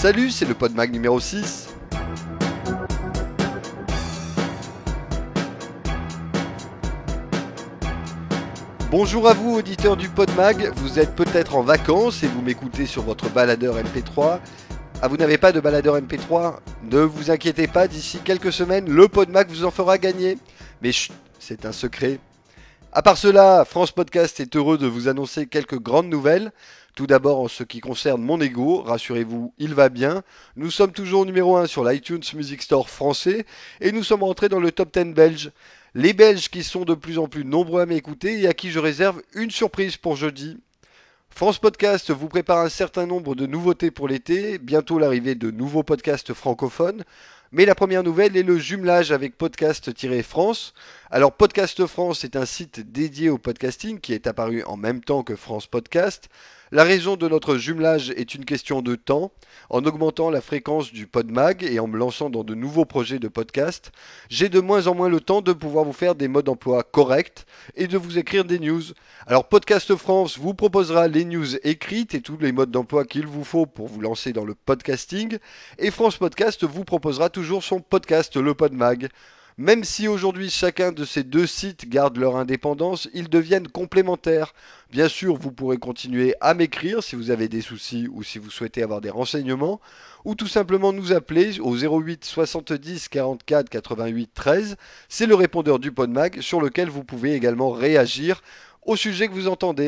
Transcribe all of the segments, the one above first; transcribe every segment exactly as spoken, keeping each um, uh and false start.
Salut, c'est le PodMag numéro six. Bonjour à vous auditeurs du PodMag, vous êtes peut-être en vacances et vous m'écoutez sur votre baladeur M P trois. Ah, vous n'avez pas de baladeur M P trois? Ne vous inquiétez pas, d'ici quelques semaines, le PodMag vous en fera gagner. Mais chut, c'est un secret. À part cela, France Podcast est heureux de vous annoncer quelques grandes nouvelles. Tout d'abord en ce qui concerne mon ego, rassurez-vous, il va bien. Nous sommes toujours numéro un sur l'iTunes Music Store français et nous sommes rentrés dans le top dix belge. Les Belges qui sont de plus en plus nombreux à m'écouter et à qui je réserve une surprise pour jeudi. France Podcast vous prépare un certain nombre de nouveautés pour l'été, bientôt l'arrivée de nouveaux podcasts francophones. Mais la première nouvelle est le jumelage avec Podcast-France. Alors Podcast France est un site dédié au podcasting qui est apparu en même temps que France Podcast. La raison de notre jumelage est une question de temps. En augmentant la fréquence du PodMag et en me lançant dans de nouveaux projets de podcast, j'ai de moins en moins le temps de pouvoir vous faire des modes d'emploi corrects et de vous écrire des news. Alors Podcast France vous proposera les news écrites et tous les modes d'emploi qu'il vous faut pour vous lancer dans le podcasting. Et France Podcast vous proposera toujours son podcast, le PodMag. Même si aujourd'hui chacun de ces deux sites garde leur indépendance, ils deviennent complémentaires. Bien sûr, vous pourrez continuer à m'écrire si vous avez des soucis ou si vous souhaitez avoir des renseignements, ou tout simplement nous appeler au zéro huit soixante-dix quarante-quatre quatre-vingt-huit treize. C'est le répondeur du PodMag sur lequel vous pouvez également réagir au sujet que vous entendez.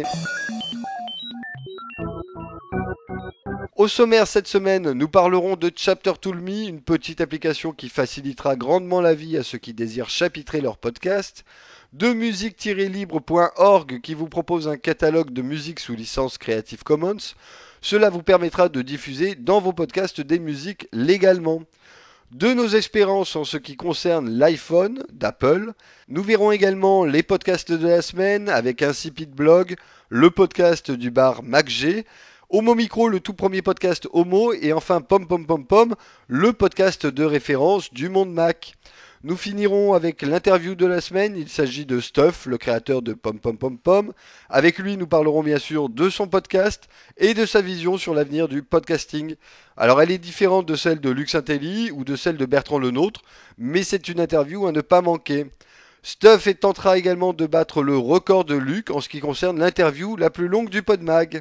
Au sommaire cette semaine, nous parlerons de ChapterToolMe, une petite application qui facilitera grandement la vie à ceux qui désirent chapitrer leur podcast, de musique tiret libre point org qui vous propose un catalogue de musique sous licence Creative Commons. Cela vous permettra de diffuser dans vos podcasts des musiques légalement. De nos expériences en ce qui concerne l'iPhone d'Apple, nous verrons également les podcasts de la semaine avec Insipid Blog, le podcast du bar MacG, Homo Micro, le tout premier podcast Homo, et enfin Pom Pom Pom Pom, le podcast de référence du monde Mac. Nous finirons avec l'interview de la semaine, il s'agit de Stuff, le créateur de Pom Pom Pom Pom. Avec lui, nous parlerons bien sûr de son podcast et de sa vision sur l'avenir du podcasting. Alors elle est différente de celle de Lux Intelli ou de celle de Bertrand Lenôtre, mais c'est une interview à ne pas manquer. Stuff tentera également de battre le record de Luc en ce qui concerne l'interview la plus longue du PodMag.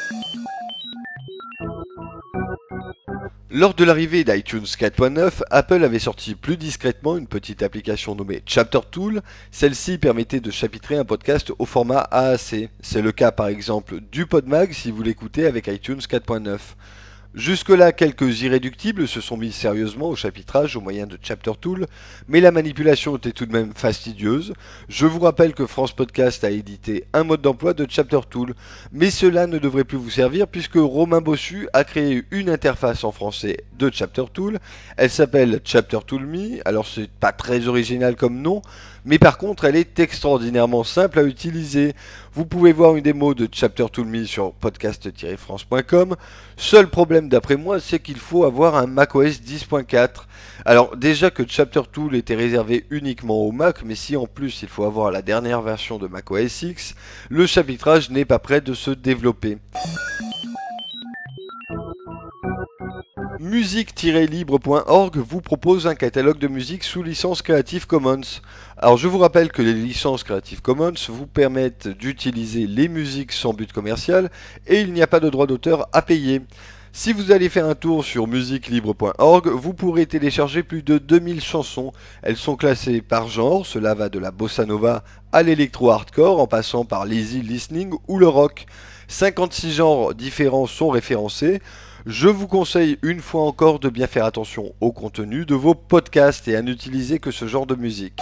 Lors de l'arrivée d'iTunes quatre point neuf, Apple avait sorti plus discrètement une petite application nommée ChapterTool. Celle-ci permettait de chapitrer un podcast au format A A C. C'est le cas par exemple du PodMag si vous l'écoutez avec iTunes quatre point neuf. Jusque-là, quelques irréductibles se sont mis sérieusement au chapitrage au moyen de ChapterTool, mais la manipulation était tout de même fastidieuse. Je vous rappelle que France Podcast a édité un mode d'emploi de ChapterTool, mais cela ne devrait plus vous servir puisque Romain Bossu a créé une interface en français de ChapterTool. Elle s'appelle ChapterToolMe, alors c'est pas très original comme nom, mais par contre elle est extraordinairement simple à utiliser. Vous pouvez voir une démo de ChapterToolMe sur podcast tiret france point com. Seul problème d'après moi, c'est qu'il faut avoir un macOS dix point quatre. Alors déjà que ChapterTool était réservé uniquement au Mac, mais si en plus il faut avoir la dernière version de macOS X, le chapitrage n'est pas prêt de se développer. musique tiret libre point org vous propose un catalogue de musique sous licence Creative Commons. Alors je vous rappelle que les licences Creative Commons vous permettent d'utiliser les musiques sans but commercial et il n'y a pas de droit d'auteur à payer. Si vous allez faire un tour sur musique libre point org, vous pourrez télécharger plus de deux mille chansons. Elles sont classées par genre, cela va de la bossa nova à l'électro-hardcore en passant par l'easy listening ou le rock. cinquante-six genres différents sont référencés. Je vous conseille une fois encore de bien faire attention au contenu de vos podcasts et à n'utiliser que ce genre de musique.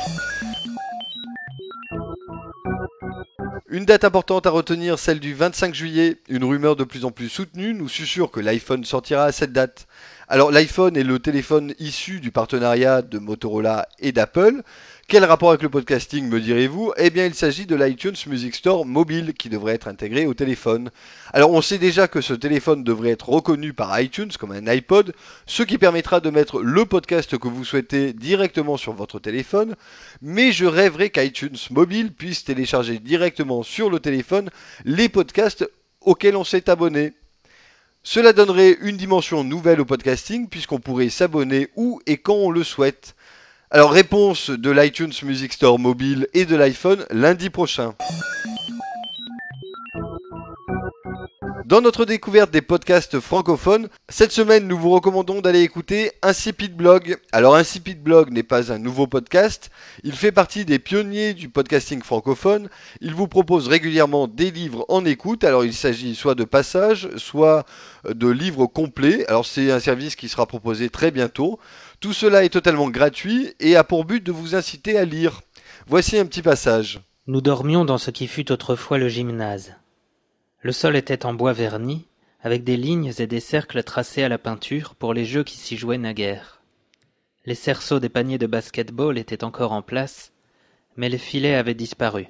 Une date importante à retenir, celle du vingt-cinq juillet. Une rumeur de plus en plus soutenue nous susurre que l'iPhone sortira à cette date. Alors l'iPhone est le téléphone issu du partenariat de Motorola et d'Apple. Quel rapport avec le podcasting, me direz-vous? Eh bien, il s'agit de l'iTunes Music Store mobile qui devrait être intégré au téléphone. Alors, on sait déjà que ce téléphone devrait être reconnu par iTunes comme un iPod, ce qui permettra de mettre le podcast que vous souhaitez directement sur votre téléphone. Mais je rêverais qu'iTunes mobile puisse télécharger directement sur le téléphone les podcasts auxquels on s'est abonné. Cela donnerait une dimension nouvelle au podcasting puisqu'on pourrait s'abonner où et quand on le souhaite. Alors réponse de l'iTunes Music Store mobile et de l'iPhone lundi prochain. Dans notre découverte des podcasts francophones, cette semaine nous vous recommandons d'aller écouter Insipid Blog. Alors Insipid Blog n'est pas un nouveau podcast, il fait partie des pionniers du podcasting francophone. Il vous propose régulièrement des livres en écoute, alors il s'agit soit de passages, soit de livres complets. Alors c'est un service qui sera proposé très bientôt. Tout cela est totalement gratuit et a pour but de vous inciter à lire. Voici un petit passage. Nous dormions dans ce qui fut autrefois le gymnase. Le sol était en bois verni, avec des lignes et des cercles tracés à la peinture pour les jeux qui s'y jouaient naguère. Les cerceaux des paniers de basket-ball étaient encore en place, mais les filets avaient disparu.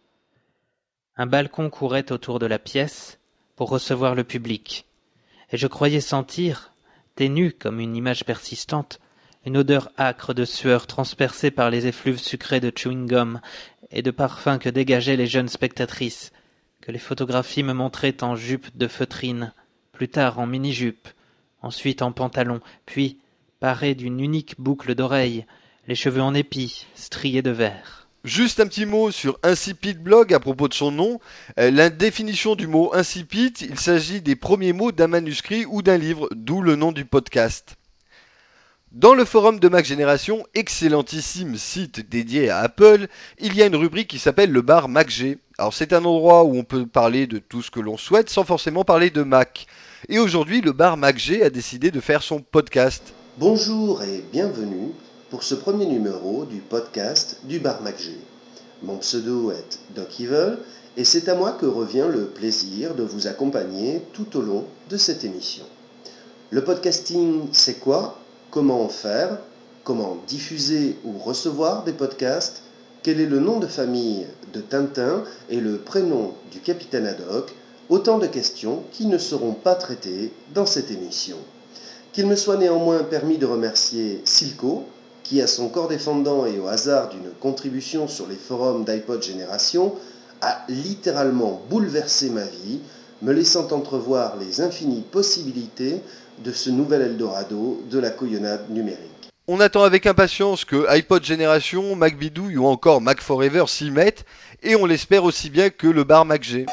Un balcon courait autour de la pièce pour recevoir le public, et je croyais sentir, ténue comme une image persistante, une odeur âcre de sueur transpercée par les effluves sucrés de chewing-gum et de parfums que dégageaient les jeunes spectatrices, que les photographies me montraient en jupe de feutrine, plus tard en mini-jupe, ensuite en pantalon, puis, parées d'une unique boucle d'oreille, les cheveux en épis, striés de vert. Juste un petit mot sur Insipid Blog à propos de son nom. Euh, la définition du mot insipide, il s'agit des premiers mots d'un manuscrit ou d'un livre, d'où le nom du podcast. Dans le forum de Mac Génération, excellentissime site dédié à Apple, il y a une rubrique qui s'appelle le bar MacG. Alors c'est un endroit où on peut parler de tout ce que l'on souhaite sans forcément parler de Mac. Et aujourd'hui, le bar MacG a décidé de faire son podcast. Bonjour et bienvenue pour ce premier numéro du podcast du bar MacG. Mon pseudo est Doc Evil et c'est à moi que revient le plaisir de vous accompagner tout au long de cette émission. Le podcasting, c'est quoi ? Comment en faire ? Comment diffuser ou recevoir des podcasts ? Quel est le nom de famille de Tintin et le prénom du capitaine Haddock ? Autant de questions qui ne seront pas traitées dans cette émission. Qu'il me soit néanmoins permis de remercier Silco, qui à son corps défendant et au hasard d'une contribution sur les forums d'iPod Génération, a littéralement bouleversé ma vie, me laissant entrevoir les infinies possibilités de ce nouvel Eldorado de la couillonnade numérique. On attend avec impatience que iPod Génération, Mac Bidouille ou encore Mac Forever s'y mettent, et on l'espère aussi bien que le bar MacG.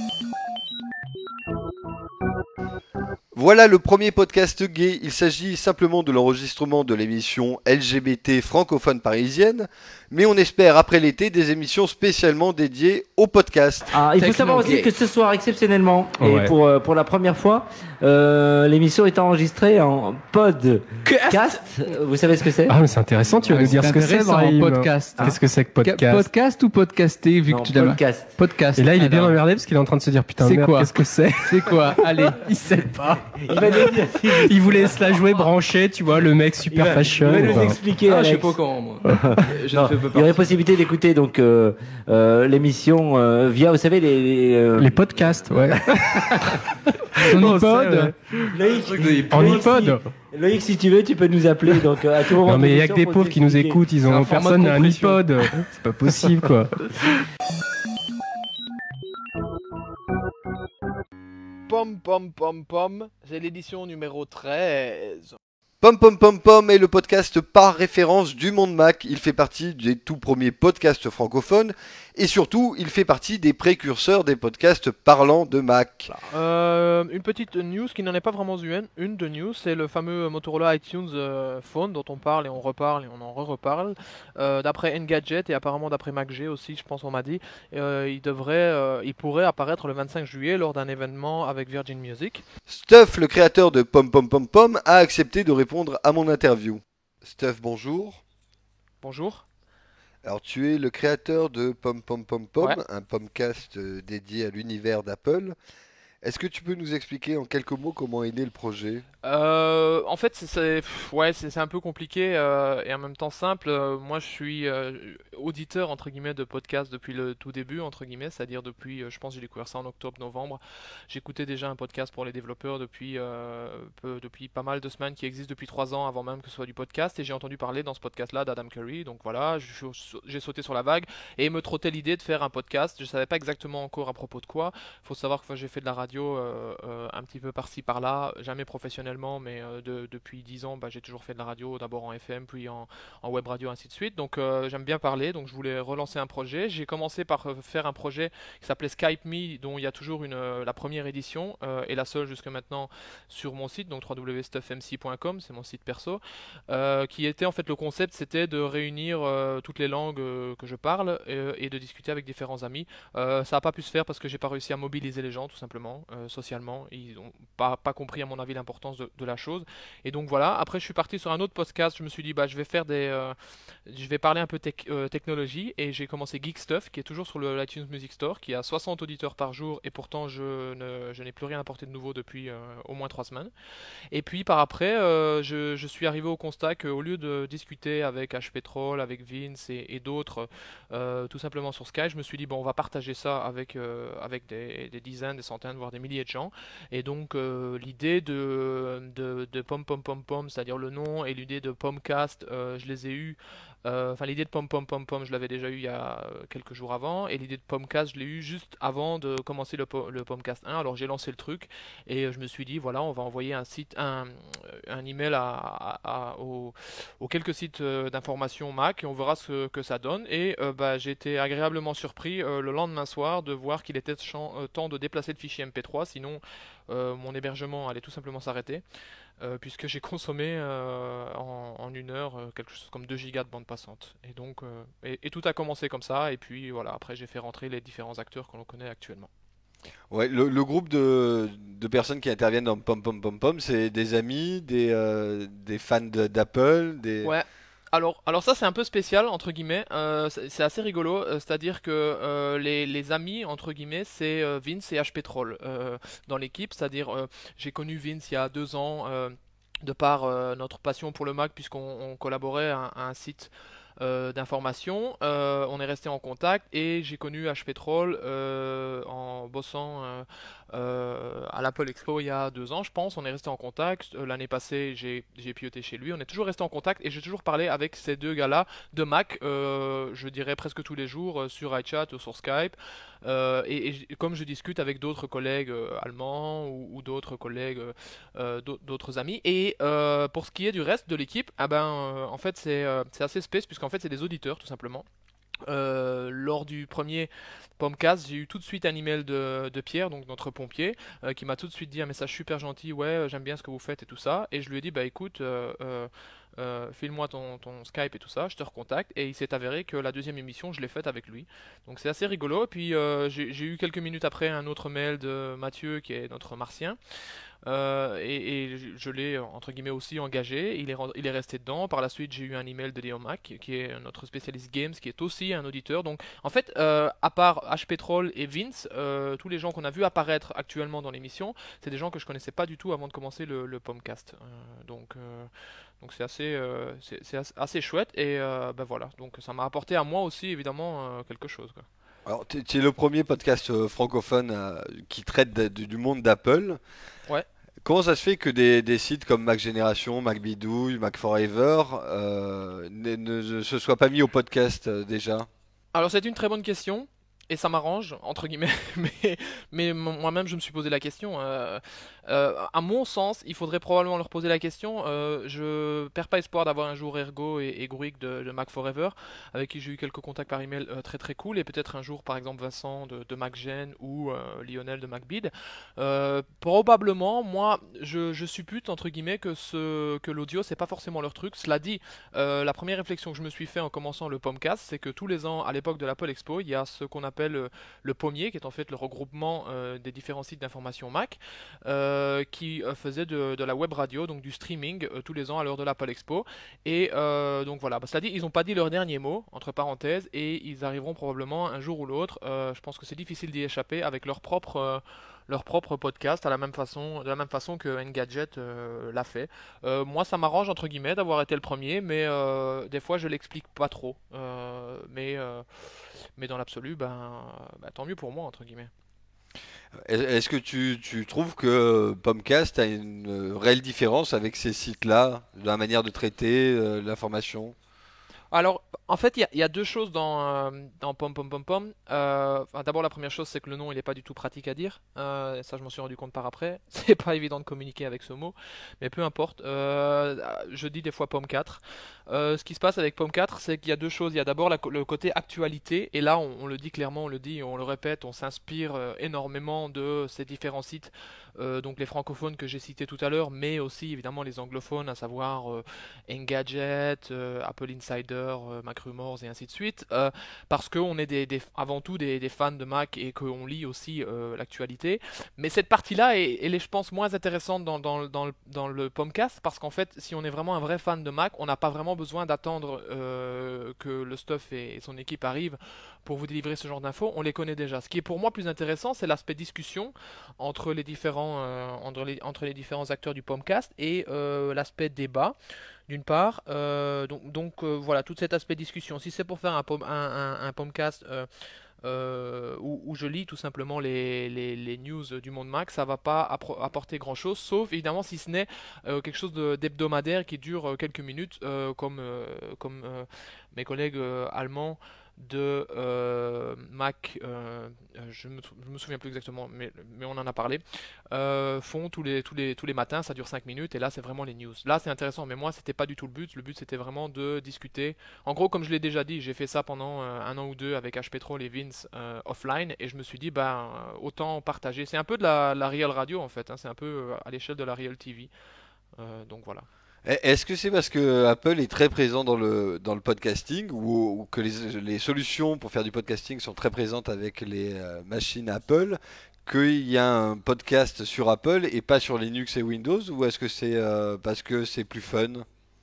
Voilà le premier podcast gay, il s'agit simplement de l'enregistrement de l'émission L G B T francophone parisienne, mais on espère après l'été des émissions spécialement dédiées au podcast. Ah, il faut Techno savoir aussi gay. que ce soir, exceptionnellement, Ouais. et pour, euh, pour la première fois, euh, l'émission est enregistrée en podcast. Vous savez ce que c'est ? Ah, mais c'est intéressant, tu vas Ouais, nous dire c'est ce que c'est, intéressant, Brahim. podcast. Qu'est-ce que c'est que Ca- podcast Podcast ou podcasté, vu Non, que tu l'as podcast. Podcast. Et là, il est bien Alors, emmerdé parce qu'il est en train de se dire putain, C'est merde, quoi qu'est-ce que c'est C'est quoi Allez. Il sait pas. Il va nous dire. Il voulait se la jouer branché, tu vois, le mec super il va, fashion. il va nous Enfin, expliquer, Ah, je sais Alex. pas comment, moi. Je Non, ne fais pas il y aurait partie. possibilité d'écouter donc euh, euh, l'émission euh, via, vous savez, les... les, euh, Les podcasts, ouais. Ton On iPod. sait, ouais. Loïc, En Loïc, iPod. si, Loïc, si tu veux, tu peux nous appeler donc euh, à tout moment. Non, de mais il y a que l'émission des pour pauvres qui nous t'expliquer. écoutent, ils C'est un ont format personne de n'a un compression. iPod. C'est pas possible, quoi. Pom pom pom pom, c'est l'édition numéro treize. Pom Pom Pom Pom est le podcast par référence du monde Mac. Il fait partie des tout premiers podcasts francophones et surtout, il fait partie des précurseurs des podcasts parlant de Mac. Euh, une petite news qui n'en est pas vraiment une, une de news, c'est le fameux Motorola iTunes euh, Phone dont on parle et on reparle et on en re-reparle. Euh, d'après Engadget et apparemment d'après MacG aussi, je pense on m'a dit, euh, il devrait, euh, il pourrait apparaître le vingt-cinq juillet lors d'un événement avec Virgin Music. Stuff, le créateur de Pom Pom Pom Pom, a accepté de répondre à mon interview. Stuff, bonjour. Bonjour. Alors tu es le créateur de Pom Pom Pom Pom, Ouais. un pomcast euh, dédié à l'univers d'Apple. Est-ce que tu peux nous expliquer en quelques mots comment est né le projet ? Euh, en fait, c'est- c'est pff, ouais, c'est c'est un peu compliqué euh, et en même temps simple. Euh, moi, je suis euh, auditeur entre guillemets de podcast depuis le tout début entre guillemets, c'est-à-dire depuis, euh, je pense, que j'ai découvert ça en octobre-novembre. J'écoutais déjà un podcast pour les développeurs depuis euh, peu- depuis pas mal de semaines, qui existe depuis trois ans avant même que ce soit du podcast, et j'ai entendu parler dans ce podcast-là d'Adam Curry. Donc voilà, je suis au- j'ai sauté sur la vague et me trottait l'idée de faire un podcast. Je savais pas exactement encore à propos de quoi. Faut savoir que j'ai fait de la radio radio euh, euh, un petit peu par-ci par-là, jamais professionnellement, mais euh, de- depuis dix ans, bah, j'ai toujours fait de la radio, d'abord en F M, puis en, en web radio, ainsi de suite. Donc euh, j'aime bien parler, donc je voulais relancer un projet. J'ai commencé par euh, faire un projet qui s'appelait Skype Me, dont il y a toujours une, euh, la première édition, euh, et la seule jusque maintenant sur mon site, donc w w w point stuff m c point com, c'est mon site perso, euh, qui était en fait le concept, c'était de réunir euh, toutes les langues euh, que je parle euh, et de discuter avec différents amis. Euh, ça n'a pas pu se faire parce que j'ai pas réussi à mobiliser les gens tout simplement, euh, socialement. Ils n'ont pas, pas compris à mon avis l'importance de, de la chose. Et donc voilà, après je suis parti sur un autre podcast, je me suis dit bah je vais faire des... euh, je vais parler un peu tech- euh, technologie et j'ai commencé Geek Stuff qui est toujours sur le iTunes Music Store, qui a soixante auditeurs par jour et pourtant je ne- je n'ai plus rien apporté de nouveau depuis euh, au moins trois semaines. Et puis par après, euh, je, je suis arrivé au constat qu'au lieu de discuter avec H P Troll, avec Vince et, et d'autres, euh, tout simplement sur Skype, je me suis dit, bon, on va partager ça avec, euh, avec des, des dizaines, des centaines, voire des milliers de gens. Et donc euh, l'idée de, de, de Pom Pom Pom Pom, c'est-à-dire le nom, et l'idée de Pomcast, euh, je les ai eus. euh, Enfin, l'idée de Pom Pom Pom Pom, je l'avais déjà eu il y a euh, quelques jours avant, et l'idée de Pomcast, je l'ai eu juste avant de commencer le, po- le Pomcast un. Alors j'ai lancé le truc, et euh, je me suis dit, voilà, on va envoyer un site, un, un email à, à- à- aux, aux quelques sites euh, d'information Mac et on verra ce que ça donne. Et euh, bah, j'ai été agréablement surpris euh, le lendemain soir de voir qu'il était chan- euh, temps de déplacer le fichier M P trois, sinon euh, mon hébergement allait tout simplement s'arrêter, euh, puisque j'ai consommé euh, en, en une heure euh, quelque chose comme deux gigas de bande passante. Et donc, euh, et, et tout a commencé comme ça, et puis voilà, après j'ai fait rentrer les différents acteurs que l'on connaît actuellement. Ouais, le, le groupe de, de personnes qui interviennent dans Pom Pom Pom Pom, c'est des amis, des, euh, des fans de- d'Apple, des... Ouais. Alors, alors ça c'est un peu spécial entre guillemets. Euh, c'est c'est assez rigolo. euh, C'est-à-dire que euh, les, les amis entre guillemets c'est euh, Vince et H P Troll euh, dans l'équipe. C'est-à-dire euh, j'ai connu Vince il y a deux ans euh, de par euh, notre passion pour le Mac puisqu'on on collaborait à, un à un site euh, d'information. Euh, on est resté en contact et j'ai connu H P Troll euh, en bossant euh, euh, à l'Apple Expo il y a deux ans, je pense. On est resté en contact. Euh, L'année passée, j'ai j'ai piloté chez lui. On est toujours resté en contact et j'ai toujours parlé avec ces deux gars-là de Mac, euh, je dirais presque tous les jours, euh, sur iChat ou sur Skype. Euh, et, et j- comme je discute avec d'autres collègues euh, allemands ou, ou d'autres collègues, euh, euh, d'au- d'autres amis. Et euh, pour ce qui est du reste de l'équipe, ah ben, euh, en fait, c'est euh, c'est assez space puisqu'en fait, c'est des auditeurs tout simplement. Euh, lors du premier Pomcast, j'ai eu tout de suite un email de, de Pierre, donc notre pompier, euh, qui m'a tout de suite dit un message super gentil, ouais, euh, j'aime bien ce que vous faites et tout ça. Et je lui ai dit, bah écoute, euh, euh, euh, file-moi ton, ton Skype et tout ça, je te recontacte. Et il s'est avéré que la deuxième émission, je l'ai faite avec lui. Donc c'est assez rigolo. Et puis euh, j'ai j'ai eu quelques minutes après un autre mail de Mathieu, qui est notre martien. Euh, et, et je je l'ai entre guillemets aussi engagé. Il est, ren- il est resté dedans. Par la suite, j'ai eu un email de Léo Mac, qui est notre spécialiste games, qui est aussi un auditeur. Donc, en fait, euh, à part H P Troll et Vince, euh, tous les gens qu'on a vu apparaître actuellement dans l'émission, c'est des gens que je connaissais pas du tout avant de commencer le, le Pomcast. Euh, donc, euh, donc c'est assez, euh, c'est c'est assez, assez chouette. Et euh, ben voilà. Donc, ça m'a apporté à moi aussi évidemment euh, quelque chose, quoi. Alors, tu tu es le premier podcast euh, francophone euh, qui traite de- du du monde d'Apple. Ouais. Comment ça se fait que des, des sites comme Mac Génération, Mac Bidouille, Mac Forever euh, ne, ne se soient pas mis au podcast euh, déjà? Alors c'est une très bonne question et ça m'arrange entre guillemets, mais, mais mo- moi-même je me suis posé la question. euh, euh, à mon sens, il faudrait probablement leur poser la question. Euh, je perds pas espoir d'avoir un jour Ergo et, et Gruig de, de Mac Forever, avec qui j'ai eu quelques contacts par email euh, très très cool, et peut-être un jour par exemple Vincent de, de MacGen ou euh, Lionel de MacBead. Euh, probablement, moi je, je suppute entre guillemets que ce que l'audio c'est pas forcément leur truc. Cela dit, euh, la première réflexion que je me suis fait en commençant le Pomcast, c'est que tous les ans, à l'époque de l'Apple Expo, il y a ce qu'on appelle euh, le Pommier, qui est en fait le regroupement euh, des différents sites d'information Mac, euh, qui euh, faisait de, de la web radio, donc du streaming, euh, tous les ans à l'heure de l'Apple Expo. Et euh, donc voilà, bah, cela dit, ils n'ont pas dit leur dernier mot, entre parenthèses, et ils arriveront probablement un jour ou l'autre. Euh, je pense que c'est difficile d'y échapper avec leur propre... euh, leur propre podcast à la même façon, de la même façon que Engadget euh, l'a fait. Euh, moi, ça m'arrange entre guillemets d'avoir été le premier, mais euh, des fois je l'explique pas trop. Euh, mais, euh, mais dans l'absolu, ben, ben, tant mieux pour moi entre guillemets. Est- Est-ce que tu, tu trouves que euh, Pomcast a une euh, réelle différence avec ces sites-là, dans la manière de traiter euh, l'information? Alors, en fait, il y, a il y a deux choses dans, euh, dans Pom Pom Pom Pom. Euh, enfin, d'abord, la première chose, c'est que le nom, il n'est pas du tout pratique à dire. Euh, ça, je m'en suis rendu compte par après. C'est pas évident de communiquer avec ce mot, mais peu importe. Euh, je dis des fois Pom quatre. Euh, ce qui se passe avec Pom quatre, c'est qu'il y a deux choses. Il y a d'abord la co- le côté actualité, et là, on, on le dit clairement, on le dit, on le répète, on s'inspire euh, énormément de ces différents sites. Euh, donc les francophones que j'ai cités tout à l'heure, mais aussi évidemment les anglophones, à savoir euh, Engadget, euh, Apple Insider, euh, Mac Rumors et ainsi de suite, euh, parce qu'on est des, des- avant tout des, des fans de Mac et qu'on lit aussi euh, l'actualité. Mais cette partie-là, est- elle est, je pense, moins intéressante dans, dans, dans le, dans le Pomcast, parce qu'en fait, si on est vraiment un vrai fan de Mac, on n'a pas vraiment besoin d'attendre euh, que le stuff et, et son équipe arrivent pour vous délivrer ce genre d'infos, on les connaît déjà. Ce qui est pour moi plus intéressant, c'est l'aspect discussion entre les différents, euh, entre les, entre les différents acteurs du Pomcast et euh, l'aspect débat d'une part. Euh, donc, donc euh, voilà, tout cet aspect discussion. Si c'est pour faire un, pom- un, un, un podcast euh, euh, où, où je lis tout simplement les, les, les news du monde Mac, ça va pas appro- apporter grand chose, sauf évidemment si ce n'est euh, quelque chose de- d'hebdomadaire qui dure euh, quelques minutes, euh, comme, euh, comme euh, mes collègues euh, allemands de euh, Mac, euh, euh, je me, je me souviens plus exactement, mais, mais on en a parlé, euh, font tous les, tous les, tous les matins, ça dure cinq minutes, et là c'est vraiment les news. Là c'est intéressant, mais moi c'était pas du tout le but, le but c'était vraiment de discuter. En gros, comme je l'ai déjà dit, j'ai fait ça pendant euh, un an ou deux avec H Petrol et Vince euh, offline, et je me suis dit, ben euh, autant partager. C'est un peu de la, la real radio en fait, hein, c'est un peu euh, à l'échelle de la real T V. Euh, donc voilà. E- Est-ce que c'est parce que Apple est très présent dans le, dans le podcasting ou, ou que les, les solutions pour faire du podcasting sont très présentes avec les euh, machines Apple qu'il y a un podcast sur Apple et pas sur Linux et Windows ou est-ce que c'est euh, parce que c'est plus fun?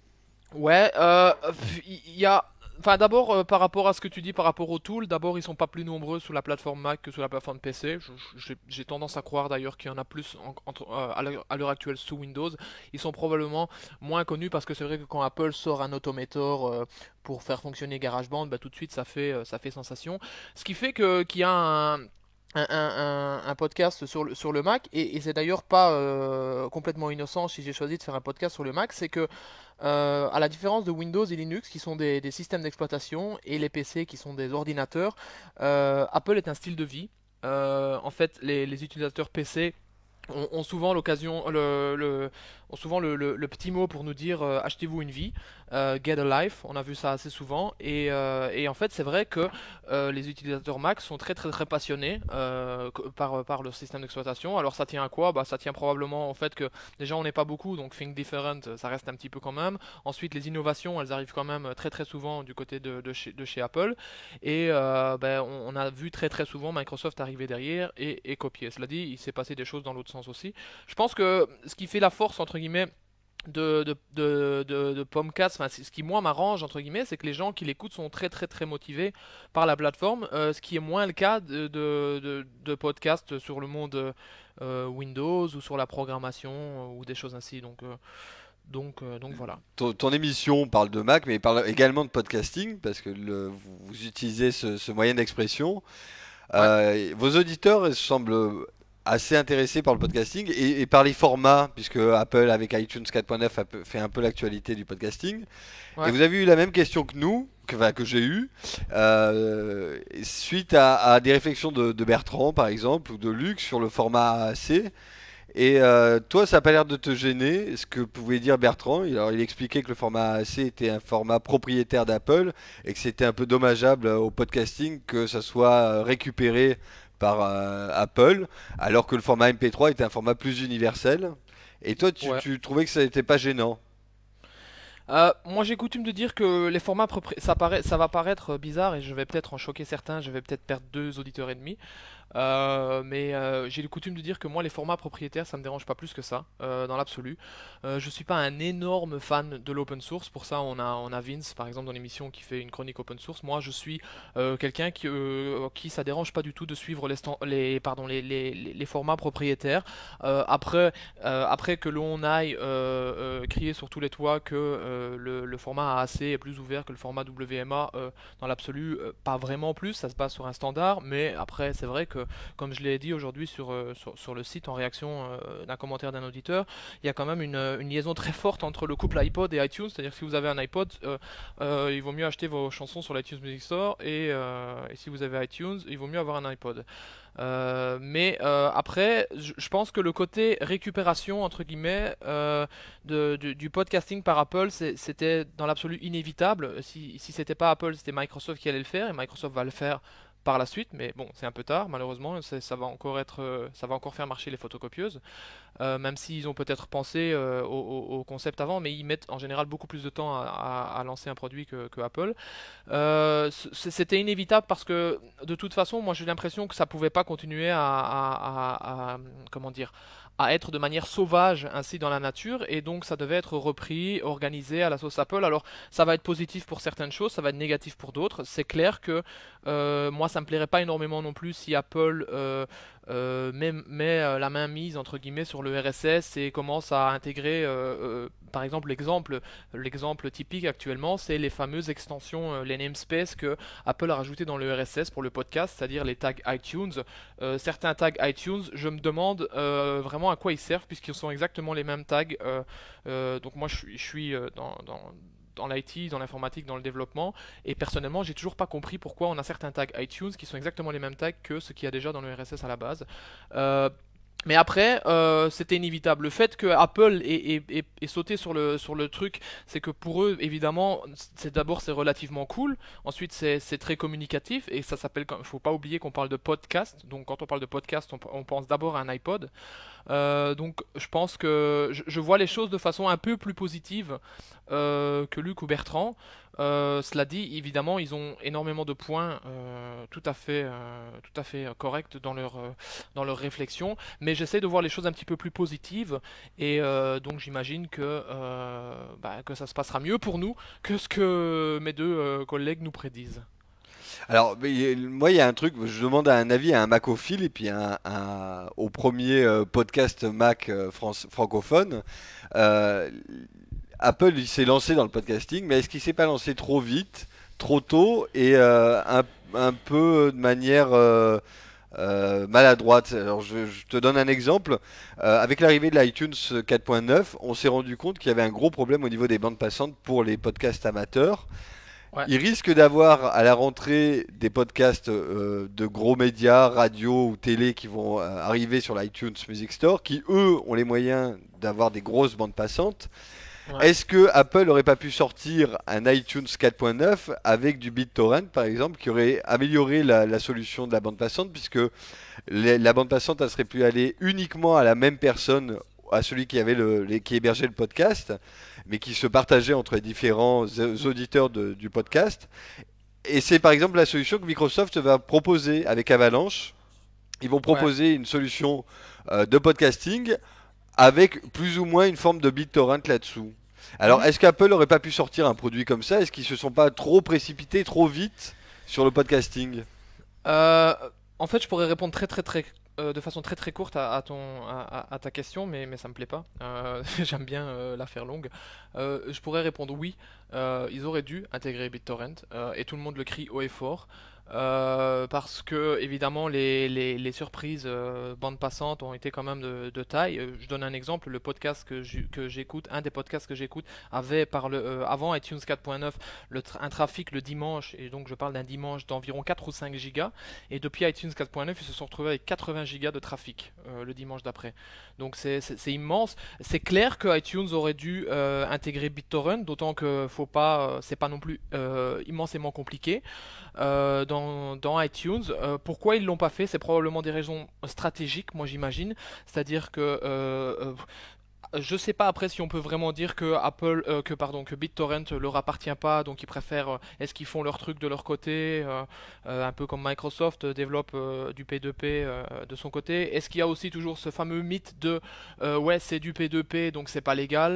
Ouais, euh, il y a. Enfin, d'abord, euh, par rapport à ce que tu dis par rapport aux tools, d'abord, ils sont pas plus nombreux sur la plateforme Mac que sur la plateforme P C. Je- je- J'ai j'ai tendance à croire d'ailleurs qu'il y en a plus en- entre, euh, à l'heure à l'heure actuelle sous Windows. Ils sont probablement moins connus parce que c'est vrai que quand Apple sort un Automator euh, pour faire fonctionner GarageBand, bah, tout de suite ça fait, euh, ça fait sensation. Ce qui fait que qu'il y a un, un, un- un- un podcast sur le, sur le Mac, et, et c'est d'ailleurs pas euh, complètement innocent si j'ai choisi de faire un podcast sur le Mac, c'est que euh, à la différence de Windows et Linux qui sont des, des systèmes d'exploitation et les P C qui sont des ordinateurs, euh, Apple est un style de vie. Euh, en fait, les, les utilisateurs P C ont, ont souvent l'occasion, le, le- ont souvent le, le- le petit mot pour nous dire euh, achetez-vous une vie, euh, get a life. On a vu ça assez souvent. Et, euh, et en fait, c'est vrai que euh, les utilisateurs Mac sont très très très passionnés euh, que- par, par leur système d'exploitation. Alors ça tient à quoi? Bah, ça tient probablement au fait que déjà on n'est pas beaucoup, donc think different, ça reste un petit peu quand même. Ensuite, les innovations, elles arrivent quand même très très souvent du côté de, de chez, de chez Apple. Et euh, ben, on, on a vu très très souvent Microsoft arriver derrière et, et copier. Cela dit, il s'est passé des choses dans l'autre sens aussi. Je pense que ce qui fait la force, entre guillemets, de, de, de, de, de Pomcast, enfin, c'est- ce qui moi m'arrange, entre guillemets, c'est que les gens qui l'écoutent sont très très très motivés par la plateforme, euh, ce qui est moins le cas de, de, de, de podcasts sur le monde euh, Windows ou sur la programmation euh, ou des choses ainsi. Donc, euh, donc, euh, donc voilà. Ton, ton émission parle de Mac mais il parle également de podcasting parce que le- vous, vous utilisez ce, ce moyen d'expression. Ouais. Euh, vos auditeurs semblent assez intéressés par le podcasting et, et par les formats, puisque Apple avec iTunes quatre point neuf a peu- fait un peu l'actualité du podcasting. Et Ouais. vous avez eu la même question que nous, que, enfin, que j'ai eu, euh, suite à, à des réflexions de, de Bertrand, par exemple, ou de Luc sur le format A A C. Et euh, toi, ça n'a pas l'air de te gêner, ce que pouvait dire Bertrand. Il- Alors, il expliquait que le format A A C était un format propriétaire d'Apple et que c'était un peu dommageable euh, au podcasting que ça soit euh, récupéré par euh, Apple, alors que le format M P trois était un format plus universel. Et toi, tu, Ouais. tu trouvais que ça n'était pas gênant? Euh, moi j'ai coutume de dire que les formats propri- ça, paraît, ça va paraître bizarre et je vais peut-être en choquer certains, je vais peut-être perdre deux auditeurs et demi. Euh, mais euh, j'ai coutume de dire que moi les formats propriétaires ça me dérange pas plus que ça euh, dans l'absolu. Euh, je suis pas un énorme fan de l'open source, pour ça on a, on a Vince par exemple dans l'émission qui fait une chronique open source. Moi je suis euh, quelqu'un qui, euh, qui ça dérange pas du tout de suivre les, stan- les, pardon, les, les, les- les formats propriétaires. Euh, après, euh, après que l'on aille euh, euh, crier sur tous les toits que euh, le, le format A A C est plus ouvert que le format W M A, euh, dans l'absolu, euh, pas vraiment plus, ça se base sur un standard, mais après c'est vrai que euh, comme je l'ai dit aujourd'hui sur, euh, sur, sur le site en réaction euh, d'un commentaire d'un auditeur, il y a quand même une, une liaison très forte entre le couple iPod et iTunes, c'est-à-dire que si vous avez un iPod, euh, euh, il vaut mieux acheter vos chansons sur l'iTunes Music Store, et, euh, et si vous avez iTunes, il vaut mieux avoir un iPod. Euh, mais euh, après, je je pense que le côté récupération, entre guillemets, euh, de- du, du podcasting par Apple, c'est- c'était dans l'absolu inévitable. Si, si c'était pas Apple, c'était Microsoft qui allait le faire, et Microsoft va le faire par la suite, mais bon, c'est un peu tard, malheureusement, c'est- ça va encore être, euh, ça va encore faire marcher les photocopieuses. Euh, même s'ils ont peut-être pensé euh, au, au- au concept avant, mais ils mettent en général beaucoup plus de temps à, à- à lancer un produit que, que Apple. Euh, c- C'était inévitable parce que de toute façon, moi j'ai l'impression que ça pouvait pas continuer à, à- à- à- comment dire, à être de manière sauvage ainsi dans la nature, et donc ça devait être repris, organisé à la sauce Apple. Alors ça va être positif pour certaines choses, ça va être négatif pour d'autres. C'est clair que euh, moi ça me plairait pas énormément non plus si Apple euh, euh, met, met, euh, la main mise entre guillemets sur le R S S et commence à intégrer, euh, euh, par exemple l'exemple L'exemple typique actuellement, c'est les fameuses extensions, euh, les namespaces que Apple a rajouté dans le R S S pour le podcast, c'est-à-dire les tags iTunes. Euh, certains tags iTunes, je me demande euh, vraiment à quoi ils servent, puisqu'ils sont exactement les mêmes tags. Euh, euh, donc moi, je suis, je suis euh, dans, dans dans l'I T, dans l'informatique, dans le développement, et personnellement, j'ai toujours pas compris pourquoi on a certains tags iTunes qui sont exactement les mêmes tags que ce qu'il y a déjà dans le R S S à la base. Euh, mais après, euh, c'était inévitable. Le fait que Apple ait, ait- ait- ait sauté sur le, sur le truc, c'est que pour eux, évidemment, c'est d'abord c'est relativement cool. Ensuite, c'est c'est très communicatif, et ça s'appelle. Il faut pas oublier qu'on parle de podcast. Donc, quand on parle de podcast, on, on pense d'abord à un iPod. Euh, donc je pense que je, je vois les choses de façon un peu plus positive euh, que Luc ou Bertrand. Euh, cela dit, évidemment, ils ont énormément de points euh, tout à fait, euh, tout à fait corrects dans leur, euh, dans leur réflexion, mais j'essaie de voir les choses un petit peu plus positives, et euh, donc j'imagine que, euh, bah, que ça se passera mieux pour nous que ce que mes deux euh, collègues nous prédisent. Alors, mais, y- moi, il y a un truc, je demande un avis à un Macophile et puis un, un- au premier euh, podcast Mac euh, France- francophone. Euh, Apple, il s'est lancé dans le podcasting, mais est-ce qu'il s'est pas lancé trop vite, trop tôt et euh, un, un peu de manière euh, euh, maladroite? Alors, je, je te donne un exemple. Euh, avec l'arrivée de l'iTunes quatre point neuf, on s'est rendu compte qu'il y avait un gros problème au niveau des bandes passantes pour les podcasts amateurs. Ouais. Il risque d'avoir à la rentrée des podcasts euh, de gros médias, radio ou télé qui vont euh, arriver sur l'iTunes Music Store, qui eux ont les moyens d'avoir des grosses bandes passantes. Ouais. Est-ce que Apple aurait pas pu sortir un iTunes quatre point neuf avec du BitTorrent par exemple, qui aurait amélioré la, la solution de la bande passante, puisque les- la bande passante elle serait pu aller uniquement à la même personne, à celui qui avait le, les- qui hébergeait le podcast, mais qui se partageait entre les différents euh, auditeurs de- du podcast. Et c'est par exemple la solution que Microsoft va proposer avec Avalanche. Ils vont Ouais. proposer une solution euh, de podcasting avec plus ou moins une forme de BitTorrent là-dessous. Alors, Mhm. est-ce qu'Apple aurait pas pu sortir un produit comme ça? Est-ce qu'ils se sont pas trop précipités trop vite sur le podcasting? Euh, En fait, je pourrais répondre très très très euh, de façon très très courte à, à ton à, à- à ta question, mais mais ça me plaît pas. Euh, j'aime bien euh, la faire longue. Euh, je pourrais répondre oui. Euh, ils auraient dû intégrer BitTorrent, euh, et tout le monde le crie haut et fort. Euh, parce que évidemment les, les, les surprises euh, bande passante ont été quand même de, de taille. Euh, Je donne un exemple, le podcast que j'ai- que j'écoute, un des podcasts que j'écoute avait par le euh, avant iTunes quatre point neuf le tra- un trafic le dimanche, et donc je parle d'un dimanche d'environ quatre ou cinq gigas, et depuis iTunes quatre point neuf ils se sont retrouvés avec quatre-vingts gigas de trafic euh, le dimanche d'après. Donc c'est c'est- c'est immense. C'est clair que iTunes aurait dû euh, intégrer BitTorrent, d'autant que faut pas, euh, c'est pas non plus euh, immensément compliqué euh, dans, dans iTunes. Euh, pourquoi ils l'ont pas fait? C'est probablement des raisons stratégiques, moi j'imagine. C'est-à-dire que euh, euh, je sais pas après si on peut vraiment dire que Apple, euh, que pardon, que BitTorrent leur appartient pas, donc ils préfèrent. euh, Est-ce qu'ils font leur truc de leur côté, euh, euh, un peu comme Microsoft euh, développe euh, du P deux P euh, de son côté. Est-ce qu'il y a aussi toujours ce fameux mythe de euh, ouais c'est du P deux P donc c'est pas légal.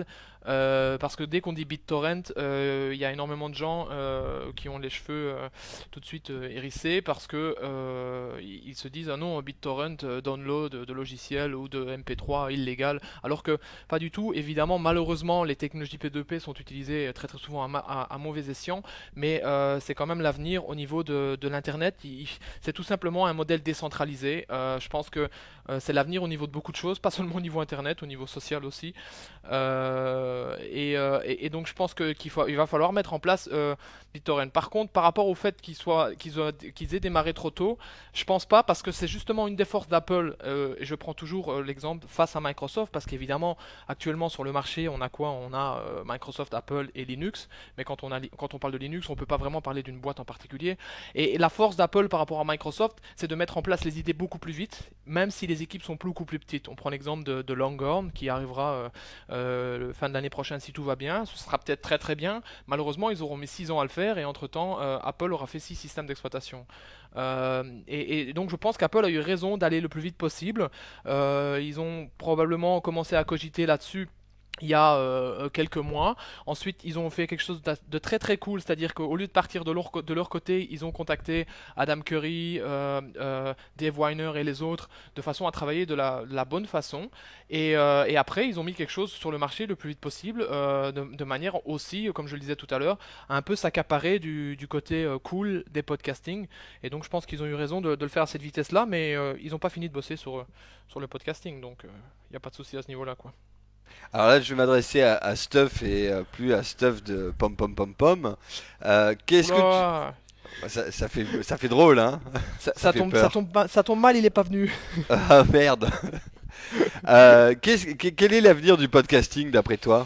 Euh, parce que dès qu'on dit BitTorrent, euh, il y a énormément de gens euh, qui ont les cheveux euh, tout de suite euh, hérissés parce que euh, ils ils se disent ah non BitTorrent euh, download de, de logiciels ou de M P trois illégal, alors que pas du tout. Évidemment, malheureusement, les technologies P deux P sont utilisées très très souvent à, ma- à- à mauvais escient, mais euh, c'est quand même l'avenir au niveau de, de l'internet. Il- C'est tout simplement un modèle décentralisé. Euh, je pense que euh, c'est l'avenir au niveau de beaucoup de choses, pas seulement au niveau internet, au niveau social aussi. Euh, et, euh, et- et donc je pense que qu'il faut, il va falloir mettre en place euh, BitTorrent. Par contre, par rapport au fait qu'ils soient, qu'ils ont- qu'ils aient démarré trop tôt, je pense pas parce que c'est justement une des forces d'Apple. Euh, et je prends toujours euh, l'exemple face à Microsoft parce qu'évidemment actuellement sur le marché on a quoi? On a euh, Microsoft, Apple et Linux. Mais quand on a, quand on parle de Linux, on peut pas vraiment parler d'une boîte en particulier. Et, et la force d'Apple par rapport à Microsoft, c'est de mettre en place les idées beaucoup plus vite, même si les équipes sont beaucoup plus petites. On prend l'exemple de, de Longhorn qui arrivera euh, euh, fin de l'année prochaine si tout va bien. Ce sera peut-être très très bien. Malheureusement, ils auront mis six ans à le faire et entre-temps, euh, Apple aura fait six systèmes d'exploitation. Euh, et, et donc je pense qu'Apple a eu raison d'aller le plus vite possible. Euh, ils ont probablement commencé à cogiter là-dessus il y a euh, quelques mois. Ensuite, ils ont fait quelque chose d'a- de très très cool, c'est-à-dire qu'au lieu de partir de leur, co- de leur côté, ils ont contacté Adam Curry, euh, euh, Dave Weiner et les autres de façon à travailler de la, de la bonne façon. Et, euh, et après, ils ont mis quelque chose sur le marché le plus vite possible, euh, de, de manière aussi, comme je le disais tout à l'heure, à un peu s'accaparer du, du côté euh, cool des podcasting. Et donc, je pense qu'ils ont eu raison de, de le faire à cette vitesse-là, mais euh, ils n'ont pas fini de bosser sur, euh, sur le podcasting, donc il n'y a pas de souci à ce niveau-là, quoi. Alors là, je vais m'adresser à, à Stuff et euh, plus à Stuff de Pom Pom Pom Pom. Euh, qu'est-ce que tu... Oula! Bah, Ça, ça fait, ça fait drôle, hein? Ça, Ça ça fait tombe, ça, peur. tombe, ma- ça tombe mal, il est pas venu. Ah merde. Euh, qu'est-ce- que- quel est l'avenir du podcasting d'après toi?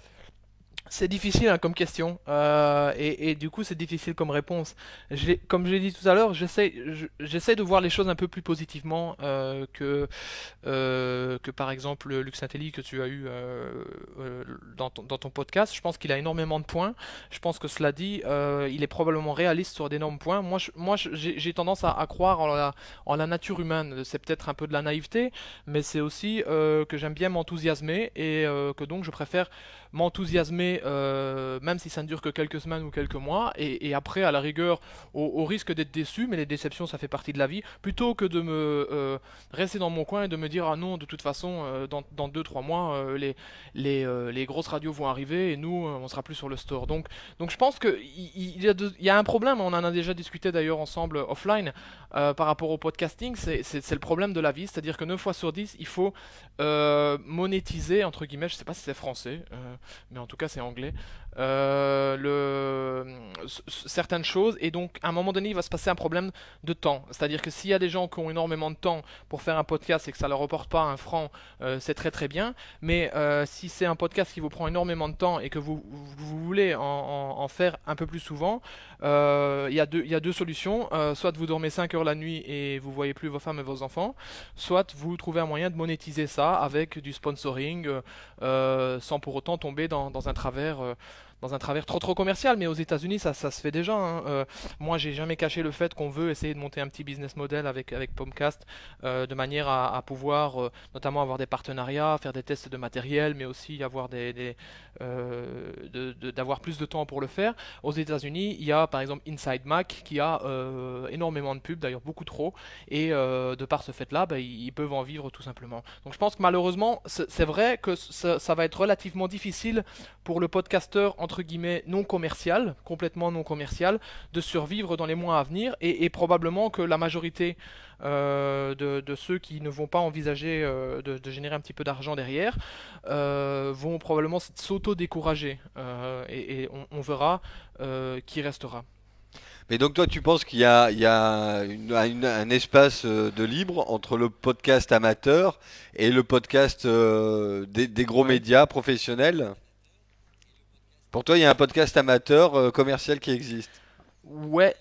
C'est difficile hein, comme question euh, et, et du coup c'est difficile comme réponse. J'ai- Comme je l'ai dit tout à l'heure, j'essaie je- j'essaie de voir les choses un peu plus positivement euh, que, euh, que par exemple le Lux Intelli que tu as eu euh, euh, dans ton, dans ton podcast. Je pense qu'il a énormément de points. Je pense que cela dit, euh, il est probablement réaliste sur d'énormes points. Moi, je- moi je- j'ai j'ai tendance à, à croire en la, en la nature humaine. C'est peut-être un peu de la naïveté, mais c'est aussi euh, que j'aime bien m'enthousiasmer et euh, que donc je préfère m'enthousiasmer, euh, même si ça ne dure que quelques semaines ou quelques mois, et, et après, à la rigueur, au, au risque d'être déçu, mais les déceptions, ça fait partie de la vie, plutôt que de me euh, rester dans mon coin et de me dire, ah non, de toute façon, euh, dans, dans deux trois mois, euh, les, les, euh, les grosses radios vont arriver, et nous, euh, on sera plus sur le store. Donc, donc je pense qu'il il, il y, a de- il y a un problème, on en a déjà discuté d'ailleurs ensemble euh, offline, euh, par rapport au podcasting, c'est c'est- c'est le problème de la vie, c'est-à-dire que neuf fois sur dix, il faut euh, monétiser, entre guillemets, je sais pas si c'est français, euh, mais en tout cas c'est anglais, euh, le, s- s- certaines choses, et donc à un moment donné il va se passer un problème de temps. C'est-à-dire que s'il y a des gens qui ont énormément de temps pour faire un podcast et que ça leur reporte pas un franc, euh, c'est très très bien, mais euh, si c'est un podcast qui vous prend énormément de temps et que vous, vous, vous voulez en, en- en faire un peu plus souvent, euh, il y a deux, il y a deux solutions. Euh, soit vous dormez cinq heures la nuit et vous voyez plus vos femmes et vos enfants, soit vous trouvez un moyen de monétiser ça avec du sponsoring, euh, euh, sans pour autant tomber dans, dans un travers, euh, dans un travers trop trop commercial. Mais aux États-Unis, ça, ça se fait déjà. Hein. Euh, moi, j'ai jamais caché le fait qu'on veut essayer de monter un petit business model avec avec Pomcast, euh, de manière à, à pouvoir, euh, notamment avoir des partenariats, faire des tests de matériel, mais aussi avoir des, des euh, de- de- d'avoir plus de temps pour le faire. Aux États-Unis, il y a par exemple Inside Mac qui a euh, énormément de pubs, d'ailleurs beaucoup trop, et euh, de par ce fait-là, bah, ils, ils peuvent en vivre tout simplement. Donc je pense que malheureusement, c'est c'est vrai que ça, ça va être relativement difficile pour le podcasteur entre guillemets non commercial, complètement non commercial, de survivre dans les mois à venir, et, et probablement que la majorité euh, de, de ceux qui ne vont pas envisager euh, de, de générer un petit peu d'argent derrière euh, vont probablement s'auto-décourager, euh, et, et on, on verra euh, qui restera. Mais donc toi, tu penses qu'il y a, il y a une- une- un espace euh, de libre entre le podcast amateur et le podcast euh, des, des gros Ouais. médias professionnels? Pour toi, il y a un podcast amateur euh, commercial qui existe. Ouais,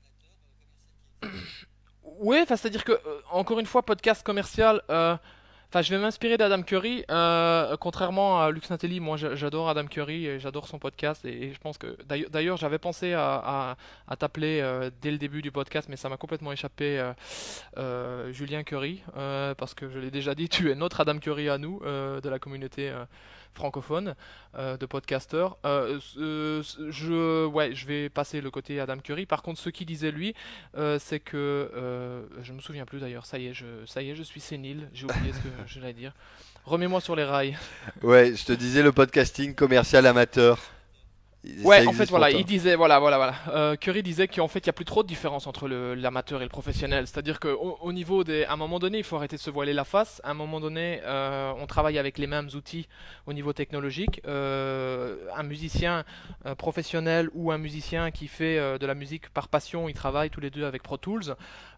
ouais, enfin c'est-à-dire que euh, encore une fois podcast commercial, euh, Enfin, je vais m'inspirer d'Adam Curry. Euh, contrairement à Lux Natelli, moi j'a- j'adore Adam Curry et j'adore son podcast. Et, et je pense que d'ailleurs, d'ailleurs, j'avais pensé à, à- à t'appeler euh, dès le début du podcast, mais ça m'a complètement échappé. euh, euh, Julien Curry, euh, parce que je l'ai déjà dit, tu es notre Adam Curry à nous, euh, de la communauté euh, francophone euh, de podcasteurs. Euh, ce- ce- je, ouais, je vais passer le côté Adam Curry. Par contre, ce qu'il disait lui, euh, c'est que euh, je me souviens plus d'ailleurs. Ça y est, je, ça y est, je suis sénile. J'ai oublié ce que je voulais dire. Remets-moi sur les rails. Ouais, je te disais le podcasting commercial amateur. Il- Ça Ouais, en fait, existe pour voilà, toi. il disait, voilà, voilà, voilà. Euh, Curry disait qu'en fait, il n'y a plus trop de différence entre le- l'amateur et le professionnel. C'est-à-dire qu'au au niveau des. À un moment donné, il faut arrêter de se voiler la face. À un moment donné, euh, on travaille avec les mêmes outils au niveau technologique. Euh, un musicien euh, professionnel ou un musicien qui fait euh, de la musique par passion, ils travaillent tous les deux avec Pro Tools.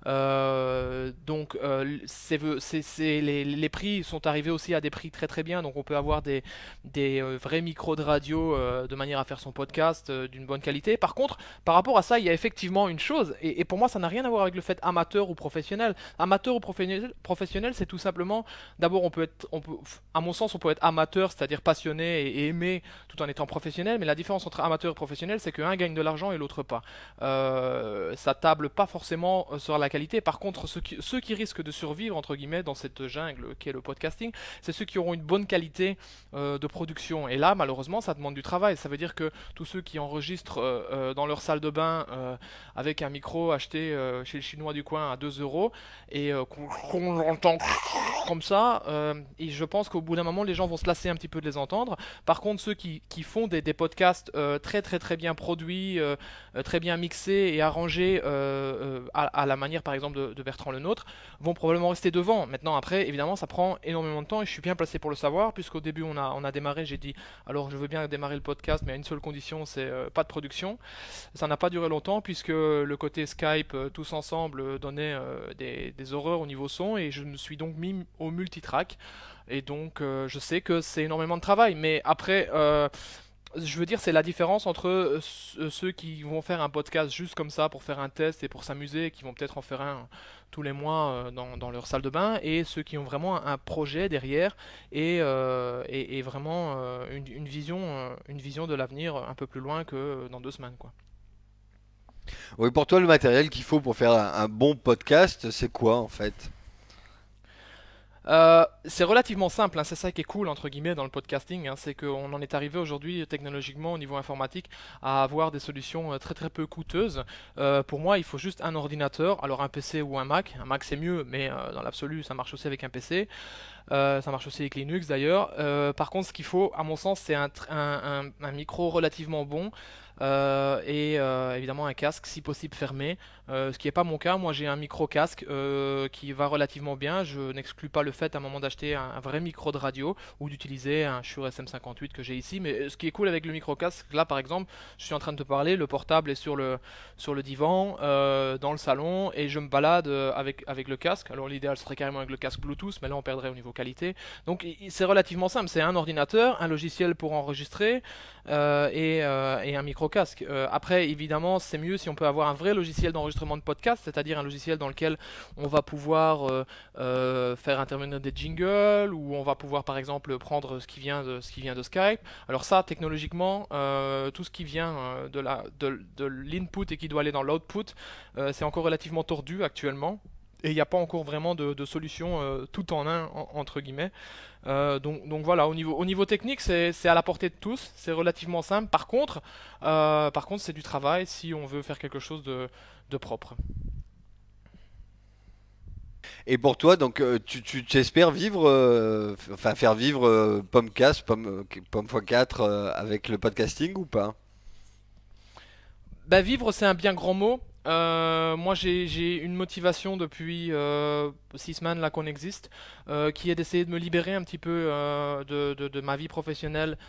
Euh, donc, euh, c'est, c'est- c'est- les, les prix sont arrivés aussi à des prix très très bien. Donc, on peut avoir des des euh, vrais micros de radio euh, de manière à faire son podcast euh, d'une bonne qualité. Par contre, par rapport à ça, il y a effectivement une chose, et, et pour moi ça n'a rien à voir avec le fait amateur ou professionnel. Amateur ou professionnel, professionnel c'est tout simplement, d'abord on peut être, on peut, à mon sens on peut être amateur, c'est-à-dire passionné et, et aimer tout en étant professionnel, mais la différence entre amateur et professionnel c'est qu'un gagne de l'argent et l'autre pas. Euh, ça table pas forcément euh, sur la qualité, par contre ceux qui, ceux qui risquent de survivre entre guillemets dans cette jungle qui est le podcasting, c'est ceux qui auront une bonne qualité euh, de production. Et là, malheureusement, ça demande du travail. Ça veut dire que tous ceux qui enregistrent euh, euh, dans leur salle de bain euh, avec un micro acheté euh, chez le chinois du coin à deux euros et euh, qu'on qu'on entend comme ça, euh, et je pense qu'au bout d'un moment, les gens vont se lasser un petit peu de les entendre. Par contre, ceux qui, qui font des, des podcasts euh, très très très bien produits, euh, euh, très bien mixés et arrangés euh, euh, à, à la manière par exemple de, de Bertrand Lenôtre, vont probablement rester devant. Maintenant, après, évidemment, ça prend énormément de temps et je suis bien placé pour le savoir, puisqu'au début, on a, on a démarré, j'ai dit, alors je veux bien démarrer le podcast, mais à une seule condition, c'est euh, pas de production. Ça n'a pas duré longtemps, puisque le côté Skype, euh, tous ensemble, euh, donnait euh, des, des horreurs au niveau son, et je me suis donc mis au multitrack. Et donc, euh, je sais que c'est énormément de travail, mais après, euh, je veux dire, c'est la différence entre euh, ce- ceux qui vont faire un podcast juste comme ça pour faire un test et pour s'amuser, et qui vont peut-être en faire un tous les mois euh, dans, dans leur salle de bain, et ceux qui ont vraiment un, un projet derrière et, euh, et, et vraiment euh, une, une vision, euh, une vision de l'avenir un peu plus loin que dans deux semaines, quoi. Oui, pour toi, le matériel qu'il faut pour faire un, un bon podcast, c'est quoi en fait? Euh, c'est relativement simple, hein, c'est ça qui est cool entre guillemets dans le podcasting, hein, c'est qu'on en est arrivé aujourd'hui technologiquement au niveau informatique à avoir des solutions euh, très très peu coûteuses. Euh, pour moi, il faut juste un ordinateur, alors un P C ou un Mac. Un Mac c'est mieux, mais euh, dans l'absolu ça marche aussi avec un P C. Euh, ça marche aussi avec Linux d'ailleurs. Euh, par contre, ce qu'il faut, à mon sens, c'est un, tr- un- un- un micro relativement bon. Euh, et euh, évidemment un casque si possible fermé. Euh, ce qui n'est pas mon cas. Moi j'ai un micro casque euh, qui va relativement bien. Je n'exclus pas le fait à un moment d'acheter un, un vrai micro de radio ou d'utiliser un Shure S M cinquante-huit que j'ai ici. Mais ce qui est cool avec le micro casque, là par exemple, je suis en train de te parler, le portable est sur le, sur le divan, euh, dans le salon, et je me balade euh, avec, avec le casque. Alors l'idéal serait carrément avec le casque Bluetooth, mais là on perdrait au niveau qualité. Donc i- i- c'est relativement simple, c'est un ordinateur, un logiciel pour enregistrer euh, et, euh, et un micro casque. Euh, après évidemment c'est mieux si on peut avoir un vrai logiciel d'enregistrement de podcast, c'est-à-dire un logiciel dans lequel on va pouvoir euh, euh, faire intervenir des jingles, ou on va pouvoir par exemple prendre ce qui vient de, ce qui vient de Skype. Alors ça technologiquement, euh, tout ce qui vient euh, de la, de, de l'input et qui doit aller dans l'output, euh, c'est encore relativement tordu actuellement. Et il n'y a pas encore vraiment de, de solution euh, tout en un, en- entre guillemets. Euh, donc, donc voilà, au niveau, au niveau technique, c'est c'est à la portée de tous, c'est relativement simple. Par contre, euh, par contre, c'est du travail si on veut faire quelque chose de, de propre. Et pour toi, donc, euh, tu, tu, tu espères vivre, euh, f- enfin faire vivre euh, Pomcast, Pomme, euh, Pomme x quatre euh, avec le podcasting ou pas? Bah, vivre, c'est un bien grand mot. Euh, moi, j'ai j'ai une motivation depuis euh, six semaines là qu'on existe, euh, qui est d'essayer de me libérer un petit peu euh, de, de, de ma vie professionnelle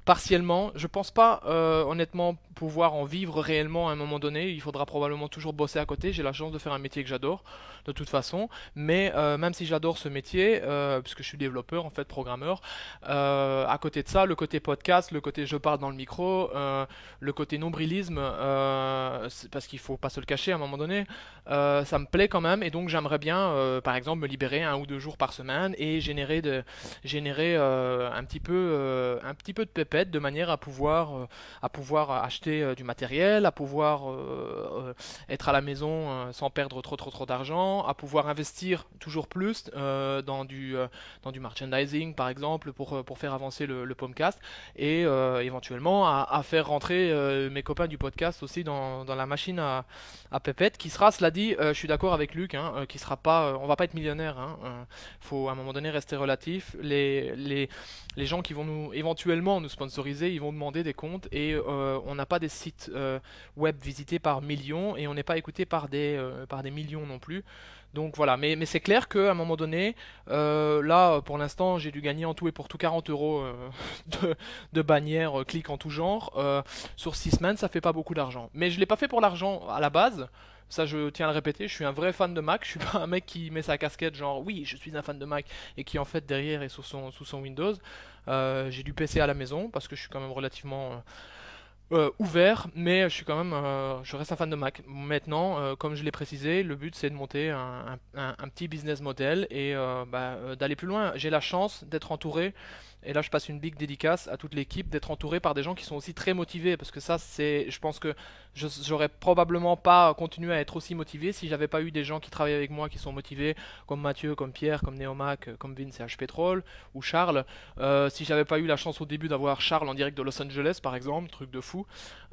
partiellement. Je pense pas, euh, honnêtement, pouvoir en vivre réellement à un moment donné. Il faudra probablement toujours bosser à côté. J'ai la chance de faire un métier que j'adore, de toute façon. Mais euh, même si j'adore ce métier, euh, puisque je suis développeur, en fait, programmeur, euh, à côté de ça, le côté podcast, le côté je parle dans le micro, euh, le côté nombrilisme, euh, c'est parce qu'il faut pas se le cacher à un moment donné, euh, ça me plaît quand même. Et donc j'aimerais bien, euh, par exemple, me libérer un ou deux jours par semaine et générer de, générer euh, un petit peu, euh, un petit peu de pépettes de manière à pouvoir, euh, à pouvoir acheter euh, du matériel, à pouvoir euh, euh, être à la maison euh, sans perdre trop trop trop d'argent, à pouvoir investir toujours plus euh, dans du, euh, dans du merchandising par exemple pour, euh, pour faire avancer le, le podcast et euh, éventuellement à, à faire rentrer euh, mes copains du podcast aussi dans, dans la machine à, à pépettes qui sera, cela dit, euh, je suis d'accord avec Luc, hein, euh, qui sera pas, euh, on va pas être millionnaire, hein, euh, faut à un moment donné rester relatif. Les, les, les gens qui vont nous éventuellement nous sponsoriser, ils vont demander des comptes et euh, on n'a pas des sites euh, web visités par millions et on n'est pas écouté par des, euh, par des millions non plus. Donc voilà, mais, mais c'est clair qu'à un moment donné, euh, là pour l'instant j'ai dû gagner en tout et pour tout quarante euros euh, de, de bannières, euh, clics en tout genre. Euh, sur six semaines, ça fait pas beaucoup d'argent. Mais je l'ai pas fait pour l'argent à la base. Ça, je tiens à le répéter, je suis un vrai fan de Mac. Je suis pas un mec qui met sa casquette genre oui, je suis un fan de Mac et qui en fait derrière est sous son, sous son Windows. Euh, j'ai du P C à la maison parce que je suis quand même relativement euh, euh, ouvert, mais je suis quand même, euh, je reste un fan de Mac. Maintenant, euh, comme je l'ai précisé, le but c'est de monter un, un- un petit business model et euh, bah, euh, d'aller plus loin. J'ai la chance d'être entouré, et là je passe une big dédicace à toute l'équipe, d'être entouré par des gens qui sont aussi très motivés, parce que ça c'est, je pense que je- j'aurais probablement pas continué à être aussi motivé si j'avais pas eu des gens qui travaillent avec moi qui sont motivés, comme Mathieu, comme Pierre, comme Neomac, comme Vince et H Petrol ou Charles. Euh, si j'avais pas eu la chance au début d'avoir Charles en direct de Los Angeles par exemple, truc de fou,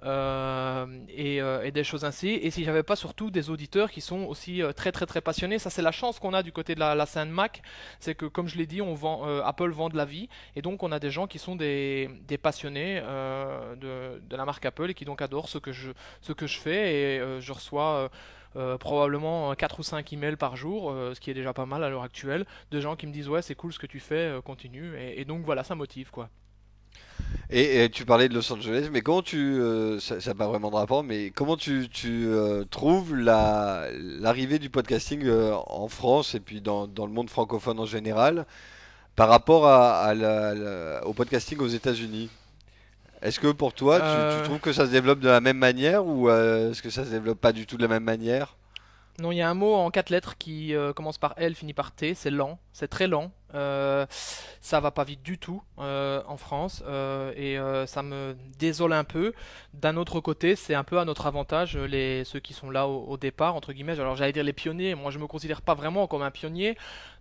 euh, et, euh, et des choses ainsi. Et si j'avais pas surtout des auditeurs qui sont aussi euh, très très très passionnés, ça c'est la chance qu'on a du côté de la, la scène Mac, c'est que comme je l'ai dit, on vend, euh, Apple vend de la vie, et donc on a des gens qui sont des, des passionnés euh, de, de la marque Apple et qui donc adorent ce que je, ce que je fais, et euh, je reçois euh, euh, probablement quatre ou cinq emails par jour, euh, ce qui est déjà pas mal à l'heure actuelle, de gens qui me disent ouais c'est cool ce que tu fais, euh, continue, et, et donc voilà, ça motive quoi. Et, et tu parlais de Los Angeles, mais comment tu, euh, ça n'a pas vraiment de rapport, mais comment tu, tu euh, trouves la, l'arrivée du podcasting euh, en France et puis dans, dans le monde francophone en général par rapport à, à la- la- au podcasting aux États-Unis? Est-ce que pour toi, tu, tu Euh, trouves que ça se développe de la même manière ou euh, est-ce que ça se développe pas du tout de la même manière? Non, il y a un mot en quatre lettres qui euh, commence par L, finit par T, c'est lent, c'est très lent. Euh, ça va pas vite du tout euh, en France, euh, et euh, ça me désole un peu. D'un autre côté, c'est un peu à notre avantage, euh, les, ceux qui sont là au, au départ, entre guillemets. Alors j'allais dire les pionniers, moi je me considère pas vraiment comme un pionnier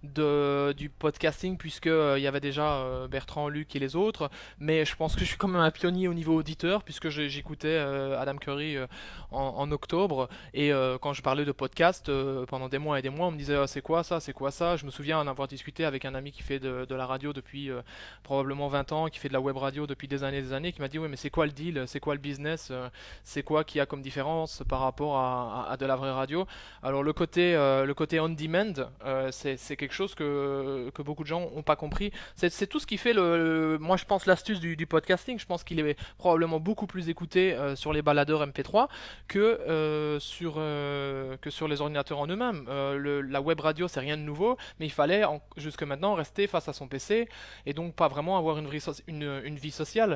de, du podcasting, puisque euh, il y avait déjà euh, Bertrand, Luc et les autres, mais je pense que je suis quand même un pionnier au niveau auditeur, puisque j'ai- j'écoutais euh, Adam Curry euh, en, en octobre. Et euh, quand je parlais de podcast, euh, pendant des mois et des mois, on me disait ah, c'est quoi ça, c'est quoi ça. Je me souviens en avoir discuté avec un ami qui fait de, de la radio depuis euh, probablement vingt ans, qui fait de la web radio depuis des années et des années, qui m'a dit ouais mais c'est quoi le deal, c'est quoi le business, euh, c'est quoi qu'il y a comme différence par rapport à, à- à de la vraie radio. Alors le côté, euh, le côté on demand, euh, c'est c'est quelque chose que, que beaucoup de gens n'ont pas compris. C'est c'est tout ce qui fait le, le- moi je pense l'astuce du, du podcasting. Je pense qu'il est probablement beaucoup plus écouté euh, sur les baladeurs M P trois que, euh, sur, euh, que sur les ordinateurs en eux-mêmes. Euh, le- la web radio, c'est rien de nouveau, mais il fallait en- jusque maintenant rester face à son P C et donc pas vraiment avoir une, vie so- une, une vie sociale.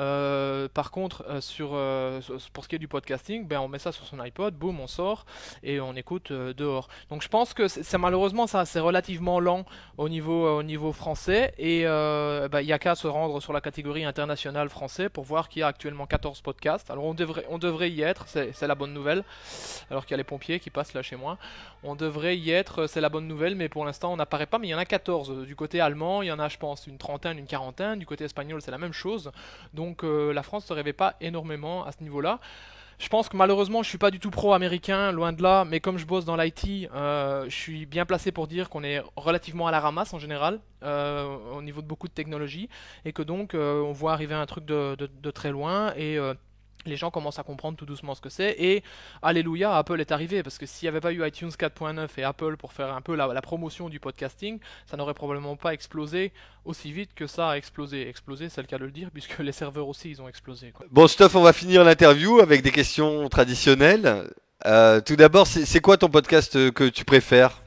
Euh, par contre, euh, sur, euh, sur- pour ce qui est du podcasting, ben, on met ça sur son iPod, boum, on sort et on écoute euh, dehors. Donc je pense que c'est c'est- malheureusement ça, c'est relativement lent au niveau, au niveau français, et euh, ben, il n'y a qu'à se rendre sur la catégorie internationale français pour voir qu'il y a actuellement quatorze podcasts. Alors on devrait, on devrait y être, c'est c'est la bonne nouvelle, alors qu'il y a les pompiers qui passent là chez moi. On devrait y être, c'est la bonne nouvelle, mais pour l'instant on n'apparaît pas, mais il y en a quatorze. Du côté allemand, il y en a je pense une trentaine, une quarantaine. Du côté espagnol, c'est la même chose. Donc euh, la France ne se rêvait pas énormément à ce niveau-là. Je pense que malheureusement, je suis pas du tout pro-américain, loin de là, mais comme je bosse dans l'I T, euh, je suis bien placé pour dire qu'on est relativement à la ramasse en général, euh, au niveau de beaucoup de technologies, et que donc euh, on voit arriver un truc de, de- de très loin, et euh, les gens commencent à comprendre tout doucement ce que c'est, et alléluia, Apple est arrivé, parce que s'il n'y avait pas eu iTunes quatre point neuf et Apple pour faire un peu la, la promotion du podcasting, ça n'aurait probablement pas explosé aussi vite que ça a explosé. Explosé, c'est le cas de le dire, puisque les serveurs aussi, ils ont explosé, quoi. Bon, Stuff, on va finir l'interview avec des questions traditionnelles. Euh, tout d'abord, c'est c'est quoi ton podcast euh, que tu préfères?